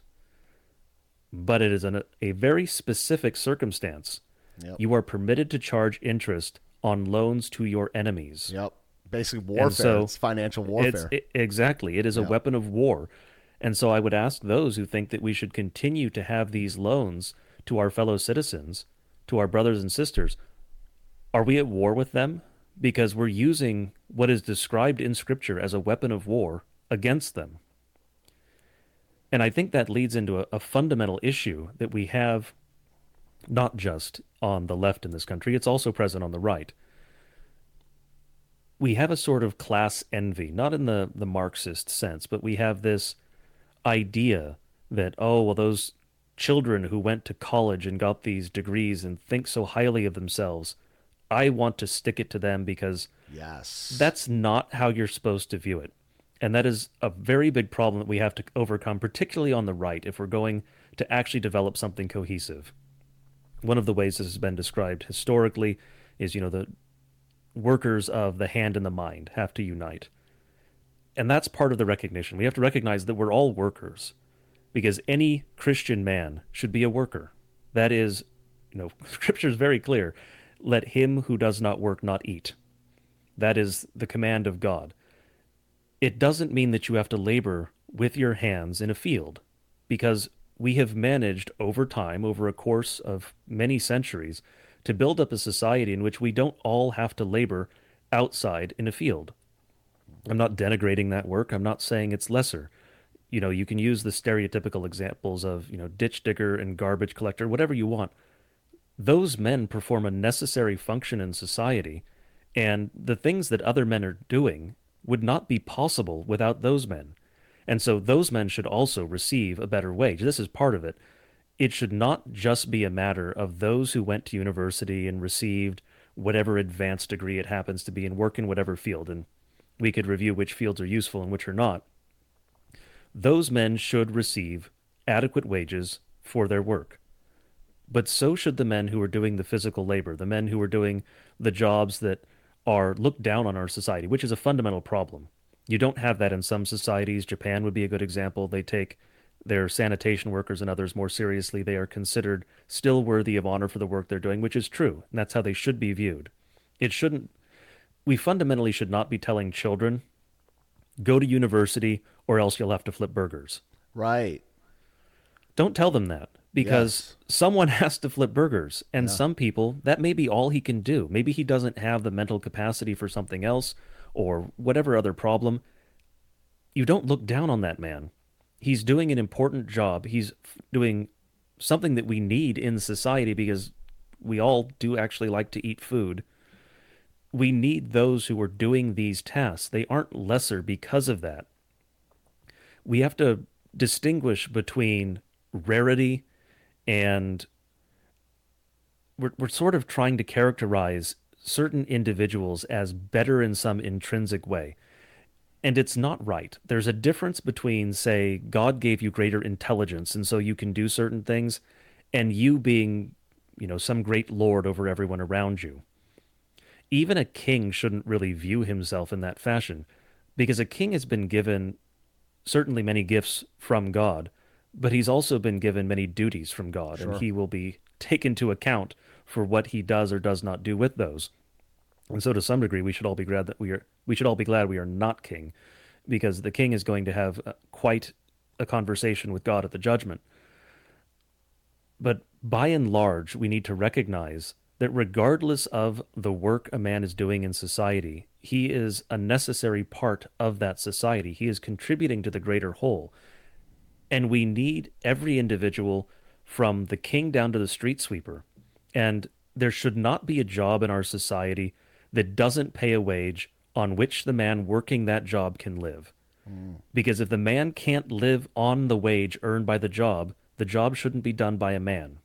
but it is an, a very specific circumstance. Yep. You are permitted to charge interest on loans to your enemies. Yep. Basically warfare. So it's financial warfare. It's, it, exactly. It is a Yep. weapon of war. And so I would ask those who think that we should continue to have these loans to our fellow citizens, to our brothers and sisters, are we at war with them? Because we're using what is described in Scripture as a weapon of war against them. And I think that leads into a, a fundamental issue that we have not just on the left in this country, it's also present on the right. We have a sort of class envy, not in the, the Marxist sense, but we have this idea that, oh, well, those children who went to college and got these degrees and think so highly of themselves, I want to stick it to them because yes, that's not how you're supposed to view it. And that is a very big problem that we have to overcome, particularly on the right, if we're going to actually develop something cohesive. One of the ways this has been described historically is, you know, the workers of the hand and the mind have to unite. And that's part of the recognition. We have to recognize that we're all workers, because any Christian man should be a worker. That is, you know, Scripture is very clear. Let him who does not work not eat. That is the command of God. It doesn't mean that you have to labor with your hands in a field, because we have managed over time, over a course of many centuries, to build up a society in which we don't all have to labor outside in a field. I'm not denigrating that work. I'm not saying it's lesser. You know, you can use the stereotypical examples of, you know, ditch digger and garbage collector, whatever you want. Those men perform a necessary function in society, and the things that other men are doing would not be possible without those men. And so those men should also receive a better wage. This is part of it. It should not just be a matter of those who went to university and received whatever advanced degree it happens to be and work in whatever field. And we could review which fields are useful and which are not. Those men should receive adequate wages for their work. But so should the men who are doing the physical labor, the men who are doing the jobs that are looked down on our society, which is a fundamental problem. You don't have that in some societies. Japan would be a good example. They take their sanitation workers and others more seriously. They are considered still worthy of honor for the work they're doing, which is true. And that's how they should be viewed. It shouldn't, we fundamentally should not be telling children, go to university or else you'll have to flip burgers. Right. Don't tell them that, because Yes. someone has to flip burgers. And Yeah. some people, that may be all he can do. Maybe he doesn't have the mental capacity for something else or whatever other problem. you don't look down on that man. He's doing an important job. He's f- doing something that we need in society because we all do actually like to eat food. We need those who are doing these tasks. They aren't lesser because of that. We have to distinguish between rarity and we're, we're sort of trying to characterize certain individuals as better in some intrinsic way. And it's not right. There's a difference between, say, God gave you greater intelligence, and so you can do certain things, and you being, you know, some great lord over everyone around you. Even a king shouldn't really view himself in that fashion, because a king has been given certainly many gifts from God, but he's also been given many duties from God, and Sure. he will be taken to account for what he does or does not do with those. And so to some degree, we should all be glad that we are we should all be glad we are not king, because the king is going to have uh, quite a conversation with God at the judgment. But by and large, we need to recognize that regardless of the work a man is doing in society, he is a necessary part of that society. He is contributing to the greater whole. And we need every individual from the king down to the street sweeper. And there should not be a job in our society that doesn't pay a wage on which the man working that job can live. Because if the man can't live on the wage earned by the job, the job shouldn't be done by a man.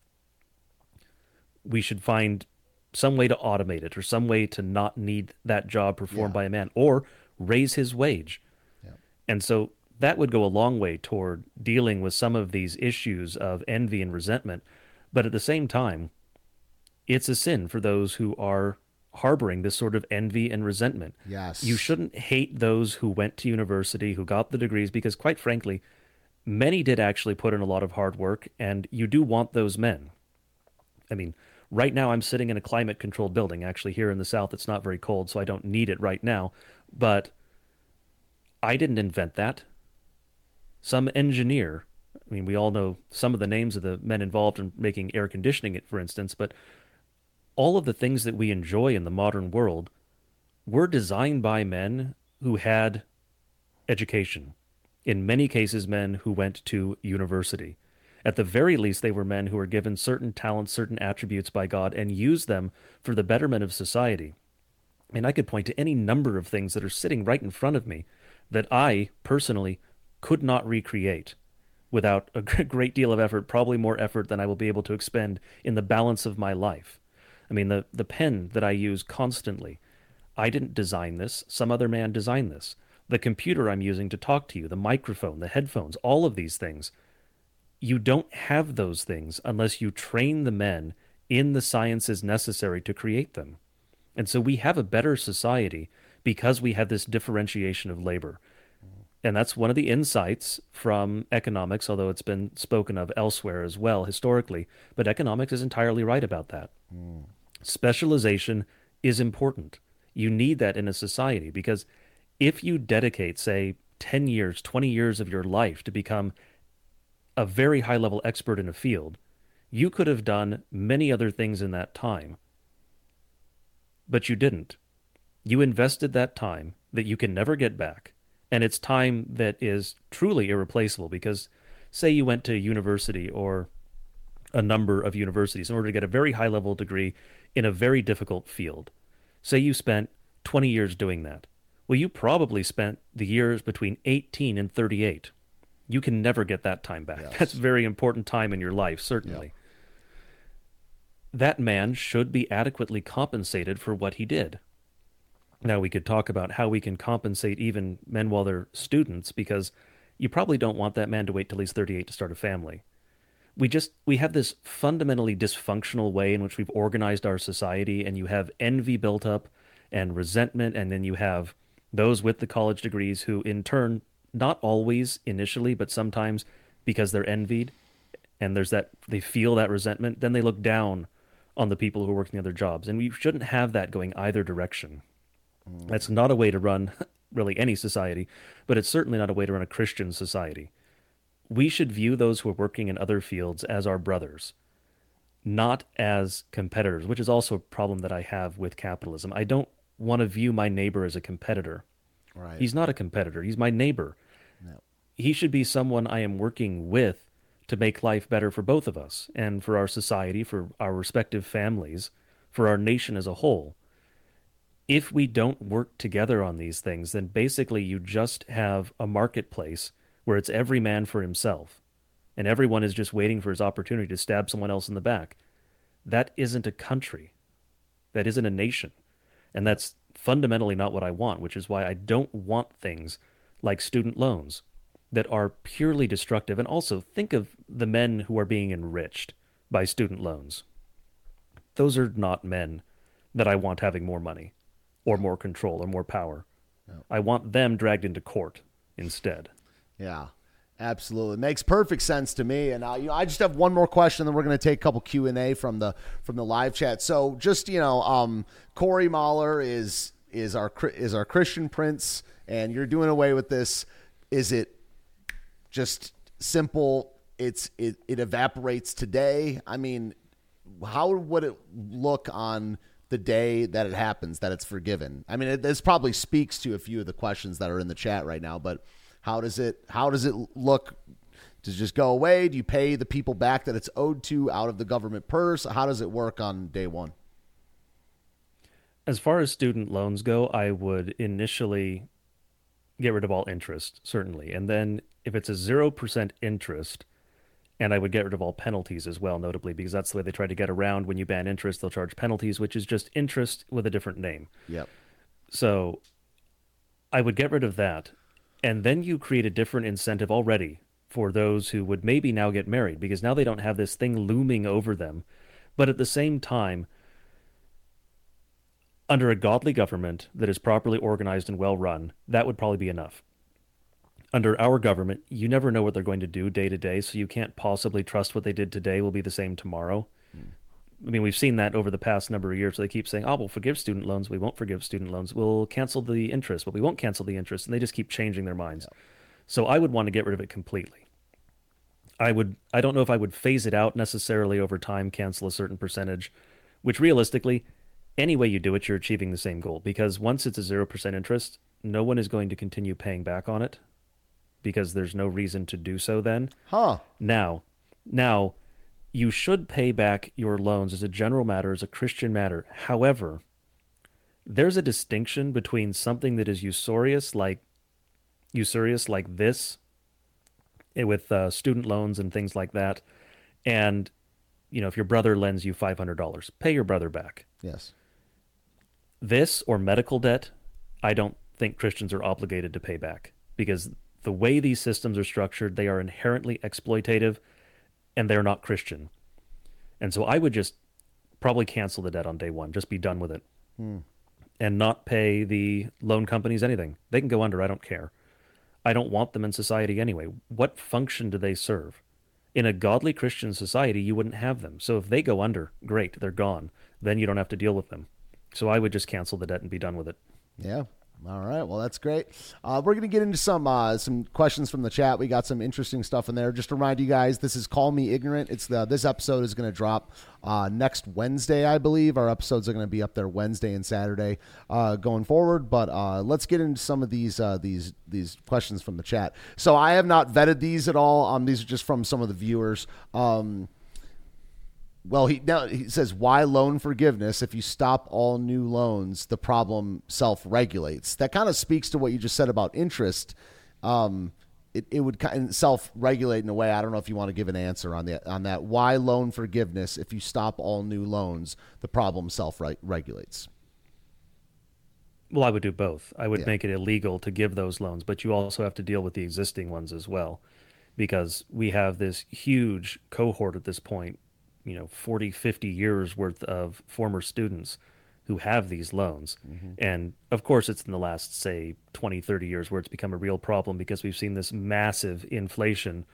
We should find some way to automate it or some way to not need that job performed Yeah. by a man or raise his wage. Yeah. And so that would go a long way toward dealing with some of these issues of envy and resentment. But at the same time, it's a sin for those who are harboring this sort of envy and resentment. Yes. You shouldn't hate those who went to university, who got the degrees, because quite frankly, many did actually put in a lot of hard work, and you do want those men. I mean, right now I'm sitting in a climate controlled building. Actually, here in the South, it's not very cold, so I don't need it right now. But I didn't invent that. Some engineer, I mean, we all know some of the names of the men involved in making air conditioning, for instance, but all of the things that we enjoy in the modern world were designed by men who had education. In many cases, men who went to university. At the very least, they were men who were given certain talents, certain attributes by God, and used them for the betterment of society. And I could point to any number of things that are sitting right in front of me that I, personally, could not recreate without a great deal of effort, probably more effort than I will be able to expend in the balance of my life. I mean, the, the pen that I use constantly, I didn't design this. Some other man designed this. The computer I'm using to talk to you, the microphone, the headphones, all of these things. You don't have those things unless you train the men in the sciences necessary to create them. And so we have a better society because we have this differentiation of labor. And that's one of the insights from economics, although it's been spoken of elsewhere as well historically. But economics is entirely right about that. Mm. Specialization is important. You need that in a society because if you dedicate, say, ten years, twenty years of your life to become a very high-level expert in a field, you could have done many other things in that time. But you didn't. You invested that time that you can never get back. And it's time that is truly irreplaceable because, say, you went to university or a number of universities in order to get a very high-level degree in a very difficult field. Say you spent twenty years doing that. Well, you probably spent the years between eighteen and thirty-eight. You can never get that time back. Yes. That's a very important time in your life, certainly. Yep. That man should be adequately compensated for what he did. Now, we could talk about how we can compensate even men while they're students, because you probably don't want that man to wait till he's thirty-eight to start a family. We just, we have this fundamentally dysfunctional way in which we've organized our society, and you have envy built up and resentment, and then you have those with the college degrees who, in turn, not always initially, but sometimes because they're envied, and there's that, they feel that resentment, then they look down on the people who are working other jobs. And we shouldn't have that going either direction. Mm. That's not a way to run really any society, but it's certainly not a way to run a Christian society. We should view those who are working in other fields as our brothers, not as competitors, which is also a problem that I have with capitalism. I don't want to view my neighbor as a competitor. Right. He's not a competitor. He's my neighbor. He should be someone I am working with to make life better for both of us and for our society, for our respective families, for our nation as a whole. If we don't work together on these things, then basically you just have a marketplace where it's every man for himself and everyone is just waiting for his opportunity to stab someone else in the back. That isn't a country. That isn't a nation. And that's fundamentally not what I want, which is why I don't want things like student loans that are purely destructive. And also, think of the men who are being enriched by student loans. Those are not men that I want having more money or more control or more power. No. I want them dragged into court instead. Yeah, absolutely. Makes perfect sense to me. And uh, you know, I just have one more question, then we're going to take a couple Q and A from the from the live chat. So just, you know, um, Corey Mahler is is our is our Christian Prince, and you're doing away with this. Is it just simple? It's it it evaporates today. I mean, how would it look on the day that it happens, that it's forgiven? I mean, it, this probably speaks to a few of the questions that are in the chat right now, but how does it how does it look? Does it just go away? Do you pay the people back that it's owed to out of the government purse? How does it work on day one? As far as student loans go, I would initially get rid of all interest, certainly. And then if it's a zero percent interest, and I would get rid of all penalties as well, notably, because that's the way they try to get around when you ban interest. They'll charge penalties, which is just interest with a different name. Yep. So I would get rid of that. And then you create a different incentive already for those who would maybe now get married, because now they don't have this thing looming over them. But at the same time, under a godly government that is properly organized and well run, that would probably be enough. Under our government, you never know what they're going to do day to day, so you can't possibly trust what they did today will be the same tomorrow. Mm. I mean, we've seen that over the past number of years. So they keep saying, oh, we'll forgive student loans. We won't forgive student loans. We'll cancel the interest, but we won't cancel the interest. And they just keep changing their minds. Yeah. So I would want to get rid of it completely. I would. I don't know if I would phase it out necessarily over time, cancel a certain percentage, which realistically, any way you do it, you're achieving the same goal. Because once it's a zero percent interest, no one is going to continue paying back on it, because there's no reason to do so then. Huh. Now, now, you should pay back your loans as a general matter, as a Christian matter. However, there's a distinction between something that is usurious, like usurious, like this, with uh, student loans and things like that, and you know, if your brother lends you five hundred dollars, pay your brother back. Yes. This or medical debt, I don't think Christians are obligated to pay back, because the way these systems are structured, they are inherently exploitative, and they're not Christian. And so I would just probably cancel the debt on day one, just be done with it, hmm. and not pay the loan companies anything. They can go under, I don't care. I don't want them in society anyway. What function do they serve? In a godly Christian society, you wouldn't have them. So if they go under, great, they're gone. Then you don't have to deal with them. So I would just cancel the debt and be done with it. Yeah. All right. Well, that's great. Uh, we're going to get into some uh, some questions from the chat. We got some interesting stuff in there. Just to remind you guys, this is Call Me Ignorant. It's the this episode is going to drop uh, next Wednesday, I believe. Our episodes are going to be up there Wednesday and Saturday uh, going forward. But uh, let's get into some of these uh, these these questions from the chat. So I have not vetted these at all. Um, these are just from some of the viewers. Um, Well, he now he says, why loan forgiveness? If you stop all new loans, the problem self-regulates. That kind of speaks to what you just said about interest. Um, it, it would kind of self-regulate in a way. I don't know if you want to give an answer on that. On that, why loan forgiveness? If you stop all new loans, the problem self-regulates. Well, I would do both. I would yeah. make it illegal to give those loans, but you also have to deal with the existing ones as well, because we have this huge cohort at this point, you know, forty, fifty years worth of former students who have these loans. Mm-hmm. And of course, it's in the last, say, twenty, thirty years where it's become a real problem, because we've seen this massive inflation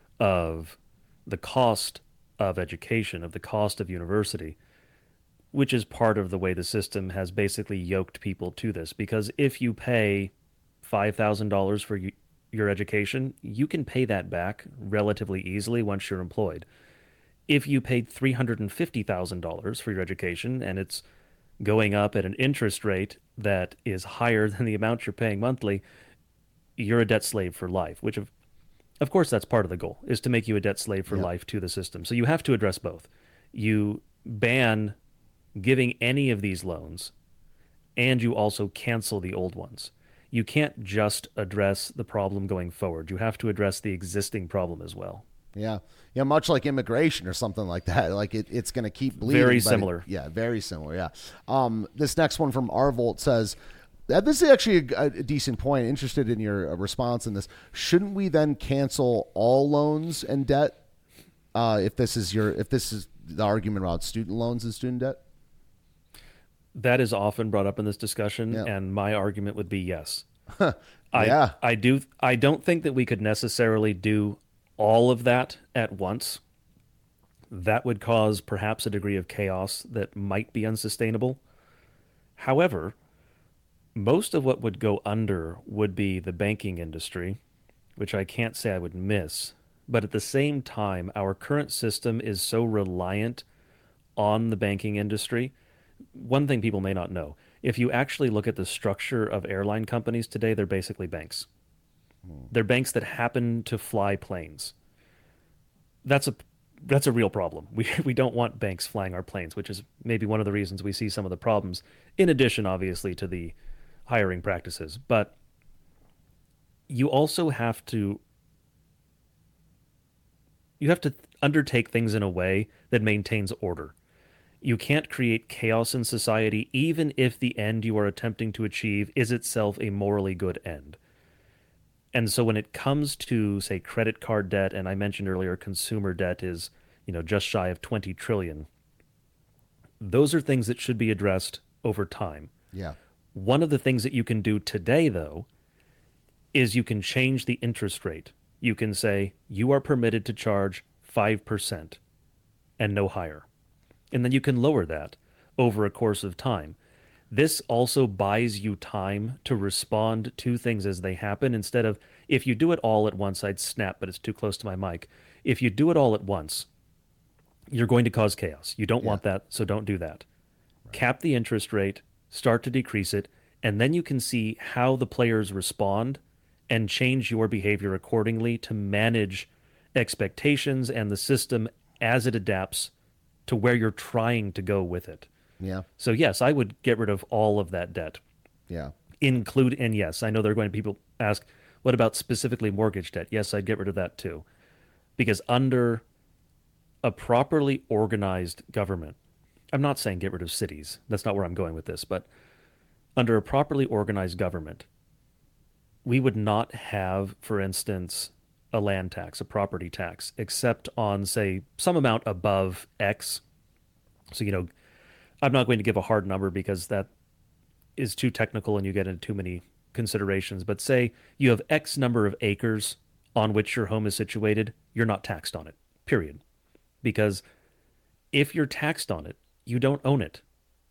of the cost of education, of the cost of university, which is part of the way the system has basically yoked people to this. Because if you pay five thousand dollars for y- your education, you can pay that back relatively easily once you're employed. If you paid three hundred fifty thousand dollars for your education and it's going up at an interest rate that is higher than the amount you're paying monthly, you're a debt slave for life, which of, Of course, that's part of the goal, is to make you a debt slave for Yeah. life to the system. So you have to address both. You ban giving any of these loans, and you also cancel the old ones. You can't just address the problem going forward. You have to address the existing problem as well. Yeah. Yeah. Much like immigration or something like that. Like it, it's going to keep bleeding. Very but it- similar. yeah. Very similar. Yeah. Um, this next one from Arvolt says, that this is actually a, a decent point. Interested in your uh, response in this. Shouldn't we then cancel all loans and debt? Uh, if this is your, if this is the argument about student loans and student debt? That is often brought up in this discussion, Yeah. and my argument would be yes. Yeah. I, I do. I don't think that we could necessarily do all of that at once. That would cause perhaps a degree of chaos that might be unsustainable. However, most of what would go under would be the banking industry, which I can't say I would miss. But at the same time, our current system is so reliant on the banking industry. One thing people may not know, if you actually look at the structure of airline companies today, they're basically banks. They're banks that happen to fly planes. That's a that's a real problem. We we don't want banks flying our planes, which is maybe one of the reasons we see some of the problems, in addition, obviously, to the hiring practices. But you also have to you have to undertake things in a way that maintains order. You can't create chaos in society, even if the end you are attempting to achieve is itself a morally good end. And so when it comes to, say, credit card debt, and I mentioned earlier consumer debt is, you know, just shy of twenty trillion, those are things that should be addressed over time. Yeah. One of the things that you can do today, though, is you can change the interest rate. You can say you are permitted to charge five percent and no higher. And then you can lower that over a course of time. This also buys you time to respond to things as they happen instead of, if you do it all at once, I'd snap, but it's too close to my mic. If you do it all at once, you're going to cause chaos. You don't Yeah. want that, so don't do that. Right. Cap the interest rate, start to decrease it, and then you can see how the players respond and change your behavior accordingly to manage expectations and the system as it adapts to where you're trying to go with it. Yeah. So yes, I would get rid of all of that debt. Yeah. Include, and yes, I know there are going to be people ask, what about specifically mortgage debt? Yes, I'd get rid of that too. Because under a properly organized government, I'm not saying get rid of cities. That's not where I'm going with this. But under a properly organized government, we would not have, for instance, a land tax, a property tax, except on, say, some amount above X. So, you know, I'm not going to give a hard number because that is too technical and you get into too many considerations. But say you have X number of acres on which your home is situated, you're not taxed on it, period. Because if you're taxed on it, you don't own it.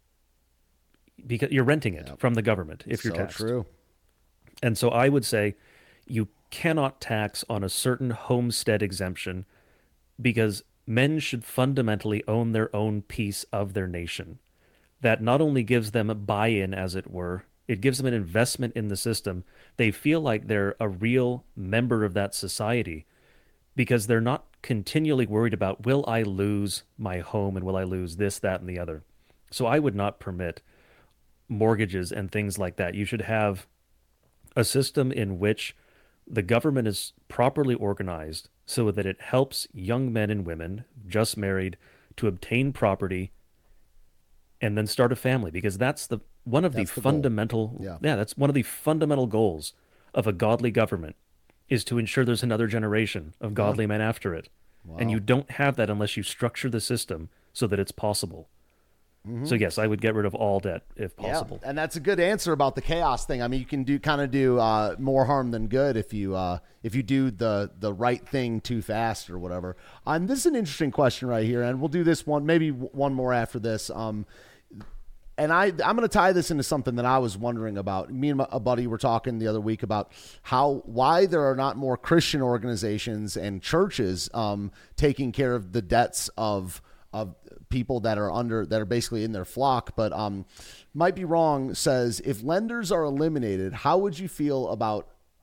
Because you're renting it Yep. from the government if you're so taxed. true. And so I would say you cannot tax on a certain homestead exemption because men should fundamentally own their own piece of their nation. That not only gives them a buy-in, as it were, it gives them an investment in the system. They feel like they're a real member of that society because they're not continually worried about, will I lose my home and will I lose this, that, and the other. So I would not permit mortgages and things like that. You should have a system in which the government is properly organized so that it helps young men and women just married to obtain property and then start a family, because that's the one of That's the the goal. fundamental Yeah. yeah that's one of the fundamental goals of a godly government, is to ensure there's another generation of godly men after it. And Wow. you don't have that unless you structure the system so that it's possible. So yes, I would get rid of all debt if possible. Yeah, and that's a good answer about the chaos thing. I mean, you can do kind of do uh, more harm than good if you uh, if you do the the right thing too fast or whatever. And this is an interesting question right here, and we'll do this one, maybe one more after this. Um, and I I'm going to tie this into something that I was wondering about. Me and my, a buddy were talking the other week about how why there are not more Christian organizations and churches um, taking care of the debts of of people that are under that are basically in their flock, but um, might be wrong. Says, if lenders are eliminated, how would you feel about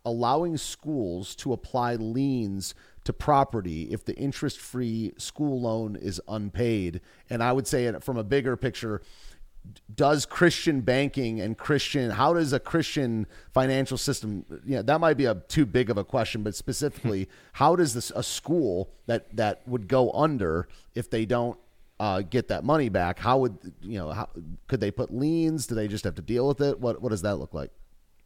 allowing schools to apply liens to property if the interest-free school loan is unpaid. And I would say from a bigger picture, does Christian banking and Christian, how does a Christian financial system, you know, that might be a too big of a question, but specifically, how does this, a school that, that would go under if they don't uh, get that money back, how would, you know, how, could they put liens? Do they just have to deal with it? What, what does that look like?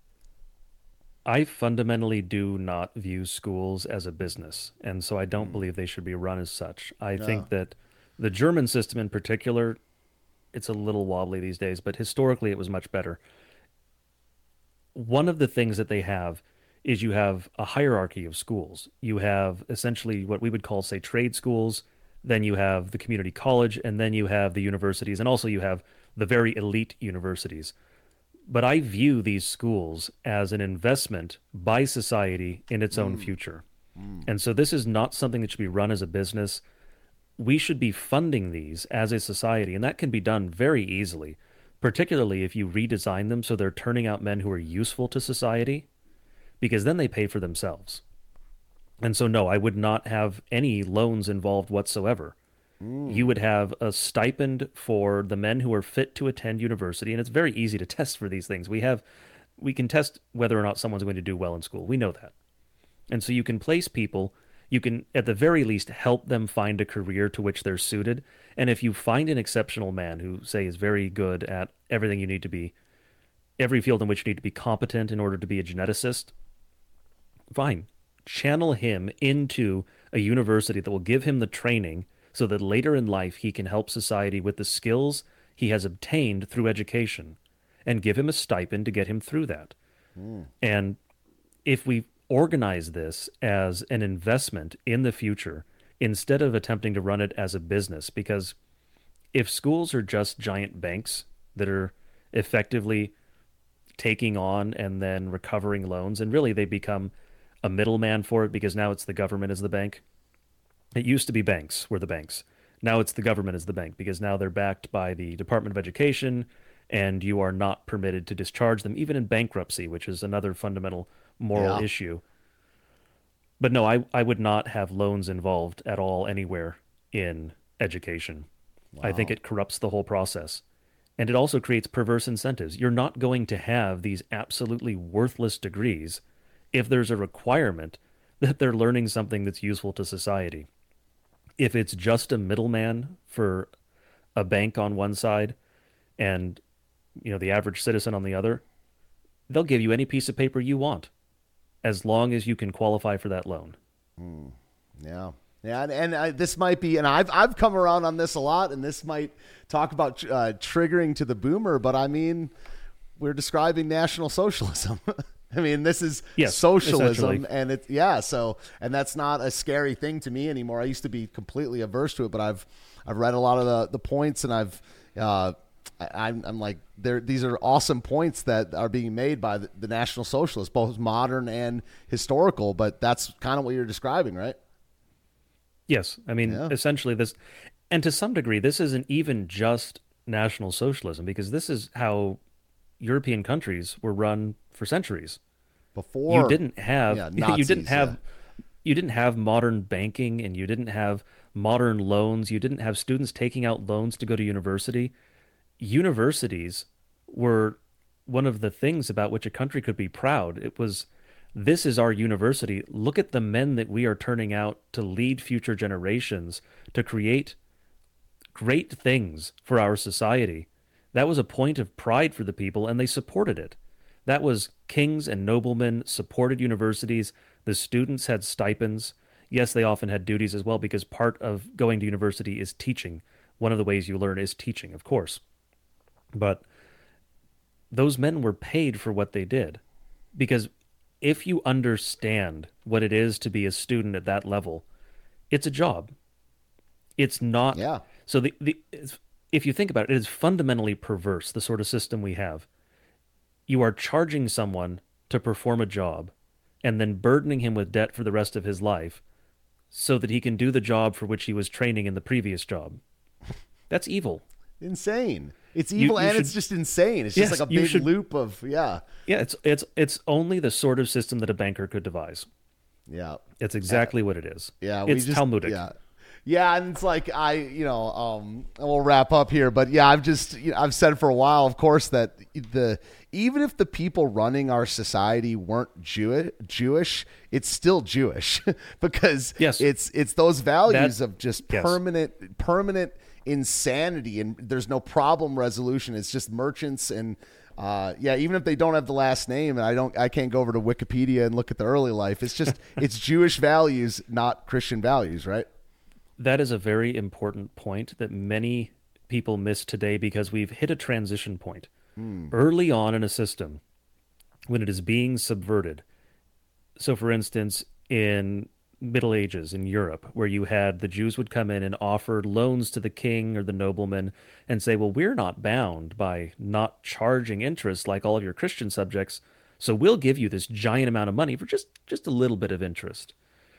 I fundamentally do not view schools as a business, and so I don't believe they should be run as such. I No. think that the German system in particular, it's a little wobbly these days, but historically it was much better. One of the things that they have is you have a hierarchy of schools. You have essentially what we would call, say, trade schools, then you have the community college, and then you have the universities, and also you have the very elite universities. But I view these schools as an investment by society in its own future. And so this is not something that should be run as a business. We should be funding these as a society, and that can be done very easily, particularly if you redesign them so they're turning out men who are useful to society, because then they pay for themselves. And so, no, I would not have any loans involved whatsoever. You would have a stipend for the men who are fit to attend university, and it's very easy to test for these things. We have, we can test whether or not someone's going to do well in school. We know that. And so you can place people, you can at the very least help them find a career to which they're suited. And if you find an exceptional man who, say, is very good at everything you need to be, every field in which you need to be competent in order to be a geneticist, fine. Channel him into a university that will give him the training so that later in life he can help society with the skills he has obtained through education, and give him a stipend to get him through that. Mm. And if we organize this as an investment in the future, instead of attempting to run it as a business, because if schools are just giant banks that are effectively taking on and then recovering loans, and really they become a middleman for it because now it's the government as the bank. It used to be banks were the banks. Now it's the government as the bank because now they're backed by the Department of Education, and you are not permitted to discharge them, even in bankruptcy, which is another fundamental moral Yeah. issue. But no, I, I would not have loans involved at all anywhere in education. Wow. I think it corrupts the whole process. And it also creates perverse incentives. You're not going to have these absolutely worthless degrees if there's a requirement that they're learning something that's useful to society. If it's just a middleman for a bank on one side and, you know, the average citizen on the other, they'll give you any piece of paper you want as long as you can qualify for that loan. Mm, yeah. Yeah, and, and I, this might be, and I've I've come around on this a lot, and this might talk about uh, triggering to the boomer, but I mean, we're describing National Socialism. I mean, this is yes, socialism, and it, yeah. So, and that's not a scary thing to me anymore. I used to be completely averse to it, but I've, I've read a lot of the, the points, and I've, uh, I, I'm, I'm like, there. These are awesome points that are being made by the, the National Socialists, both modern and historical. But that's kind of what you're describing, right? Yes, I mean, yeah. essentially this, and to some degree, this isn't even just National Socialism, because this is how European countries were run for centuries. Before you didn't have yeah, Nazis, you didn't have yeah. you didn't have modern banking, and you didn't have modern loans. You didn't have students taking out loans to go to university. Universities were one of the things about which a country could be proud. It was, this is our university. Look at the men that we are turning out to lead future generations, to create great things for our society. That was a point of pride for the people, and they supported it. That was kings and noblemen supported universities. The students had stipends. Yes, they often had duties as well, because part of going to university is teaching. One of the ways you learn is teaching, of course. But those men were paid for what they did. Because if you understand what it is to be a student at that level, it's a job. It's not. Yeah. So the, the if you think about it, it is fundamentally perverse, the sort of system we have. You are charging someone to perform a job and then burdening him with debt for the rest of his life so that he can do the job for which he was training in the previous job. That's evil. Insane. It's evil You- you and it's should- just insane. It's Yes, just like a you big should- loop of yeah, Yeah, it's it's it's only the sort of system that a banker could devise. yeah, It's exactly what it is. yeah. We It's just, Talmudic. Yeah, yeah, and it's like I, you know, um, and we'll wrap up here, but yeah, I've just you know, I've said for a while, of course, that the even if the people running our society weren't Jew- Jewish, it's still Jewish because Yes. it's it's those values That- of just yes. permanent permanent insanity, and there's no problem resolution. It's just merchants and. Uh, yeah, even if they don't have the last name, and I don't, I can't go over to Wikipedia and look at the early life. It's just, it's Jewish values, not Christian values, right? That is a very important point that many people miss today because we've hit a transition point. Early on in a system, when it is being subverted. So, for instance, in Middle Ages in Europe, where you had the Jews would come in and offer loans to the king or the nobleman and say, well, we're not bound by not charging interest like all of your Christian subjects, so we'll give you this giant amount of money for just, just a little bit of interest.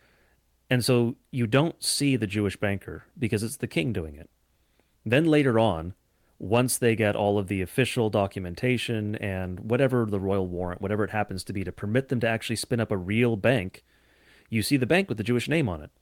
And so you don't see the Jewish banker because it's the king doing it. Then later on, once they get all of the official documentation and whatever the royal warrant, whatever it happens to be, to permit them to actually spin up a real bank, you see the bank with the Jewish name on it.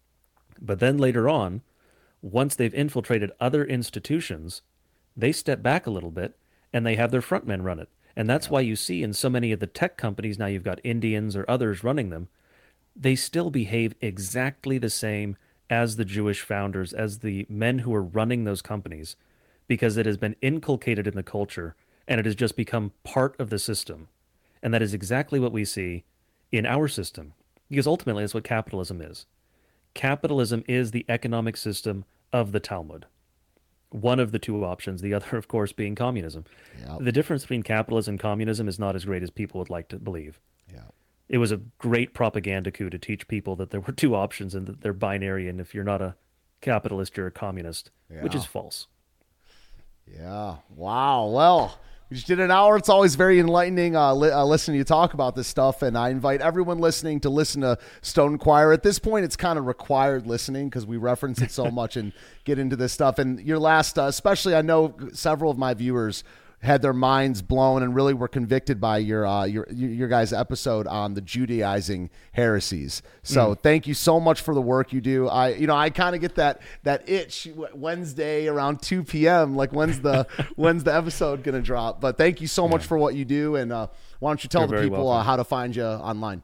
But then later on, once they've infiltrated other institutions, they step back a little bit and they have their frontmen run it. And that's yeah. why you see in so many of the tech companies now you've got Indians or others running them, they still behave exactly the same as the Jewish founders, as the men who are running those companies, because it has been inculcated in the culture and it has just become part of the system. And that is exactly what we see in our system. Because ultimately, that's what capitalism is. Capitalism is the economic system of the Talmud. One of the two options, the other, of course, being communism. Yep. The difference between capitalism and communism is not as great as people would like to believe. Yeah. It was a great propaganda coup to teach people that there were two options and that they're binary, and if you're not a capitalist, you're a communist, yeah. which is false. Yeah. Wow. Well, we just did an hour. It's always very enlightening uh, li- uh, listening to you talk about this stuff. And I invite everyone listening to listen to Stone Choir. At this point, it's kind of required listening because we reference it so much and get into this stuff. And your last, uh, especially, I know several of my viewers had their minds blown and really were convicted by your uh, your your guys' episode on the Judaizing heresies. So mm. thank you so much for the work you do. I you know I kind of get that that itch Wednesday around two p.m. like when's the when's the episode gonna drop? But thank you so yeah. much for what you do, and uh, why don't you tell You're the people uh, how to find you online?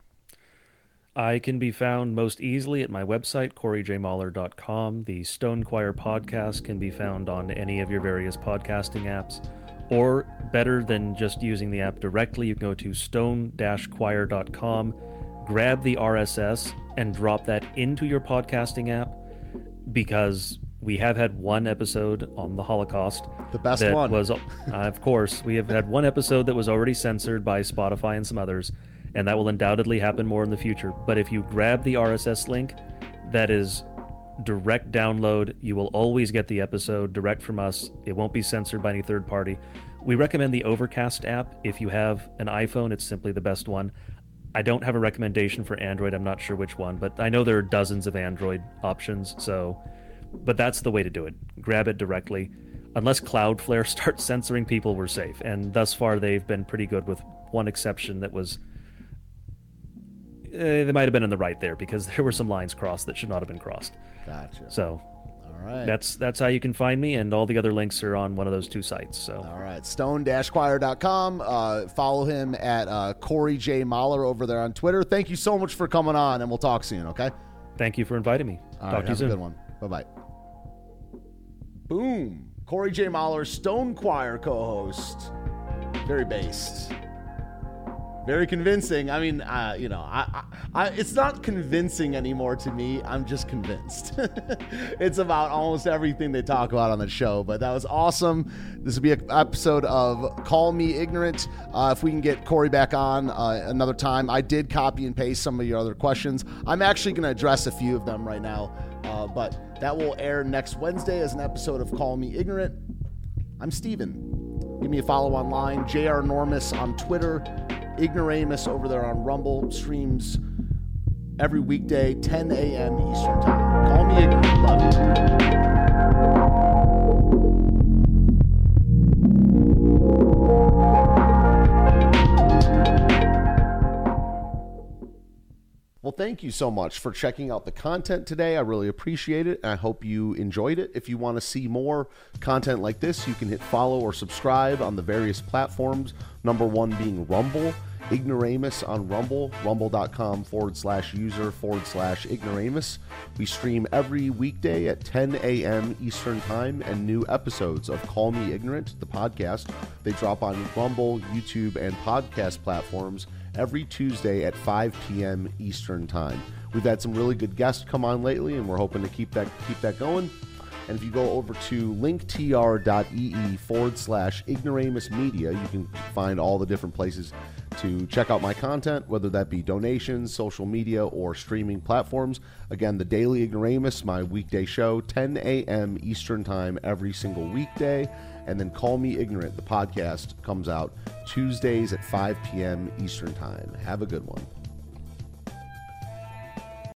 I can be found most easily at my website, corey j mahler dot com. The Stone Choir podcast can be found on any of your various podcasting apps. Or better than just using the app directly, you can go to stone dash choir dot com, grab the R S S, and drop that into your podcasting app, because we have had one episode on the Holocaust. The best that one. was, uh, of course, we have had one episode that was already censored by Spotify and some others, and that will undoubtedly happen more in the future. But if you grab the R S S link, that is direct download. You will always get the episode direct from us. It won't be censored by any third party. We recommend the Overcast app. If you have an iPhone, it's simply the best one. I don't have a recommendation for Android. I'm not sure which one, but I know there are dozens of Android options. So, but that's the way to do it. Grab it directly. Unless Cloudflare starts censoring people, we're safe. And thus far, they've been pretty good, with one exception that was Uh, they might have been in the right there, because there were some lines crossed that should not have been crossed. Gotcha. So, all right. That's that's how you can find me, and all the other links are on one of those two sites. So, all right, stone dash choir dot com. Uh, follow him at uh, Corey J Mahler over there on Twitter. Thank you so much for coming on, and we'll talk soon. Okay. Thank you for inviting me. All talk right, to you have soon. a good one. Bye bye. Boom. Corey J Mahler, Stone Choir co-host. Very based. Very convincing. I mean, uh, you know, I, I, I, it's not convincing anymore to me. I'm just convinced. It's about almost everything they talk about on the show. But that was awesome. This will be an episode of Call Me Ignorant. Uh, if we can get Corey back on uh, another time. I did copy and paste some of your other questions. I'm actually going to address a few of them right now. Uh, but that will air next Wednesday as an episode of Call Me Ignorant. I'm Steven. Give me a follow online. J R Normus on Twitter. Ignoramus over there on Rumble, streams every weekday, ten a.m. Eastern Time. Call me ignorant. Love you. Well, thank you so much for checking out the content today. I really appreciate it, and I hope you enjoyed it. If you want to see more content like this, you can hit follow or subscribe on the various platforms. Number one being Rumble. Ignoramus on Rumble, rumble.com forward slash user forward slash ignoramus. We stream every weekday at ten a.m. Eastern Time, and new episodes of Call Me Ignorant, the podcast, they drop on Rumble, YouTube, and podcast platforms every Tuesday at five p.m. Eastern Time. We've had some really good guests come on lately, and we're hoping to keep that keep that going. And if you go over to linktr.ee forward slash ignoramus media, you can find all the different places to check out my content, whether that be donations, social media, or streaming platforms. Again, the Daily Ignoramus, my weekday show, ten a.m. Eastern Time every single weekday. And then Call Me Ignorant, the podcast, comes out Tuesdays at five p.m. Eastern Time. Have a good one.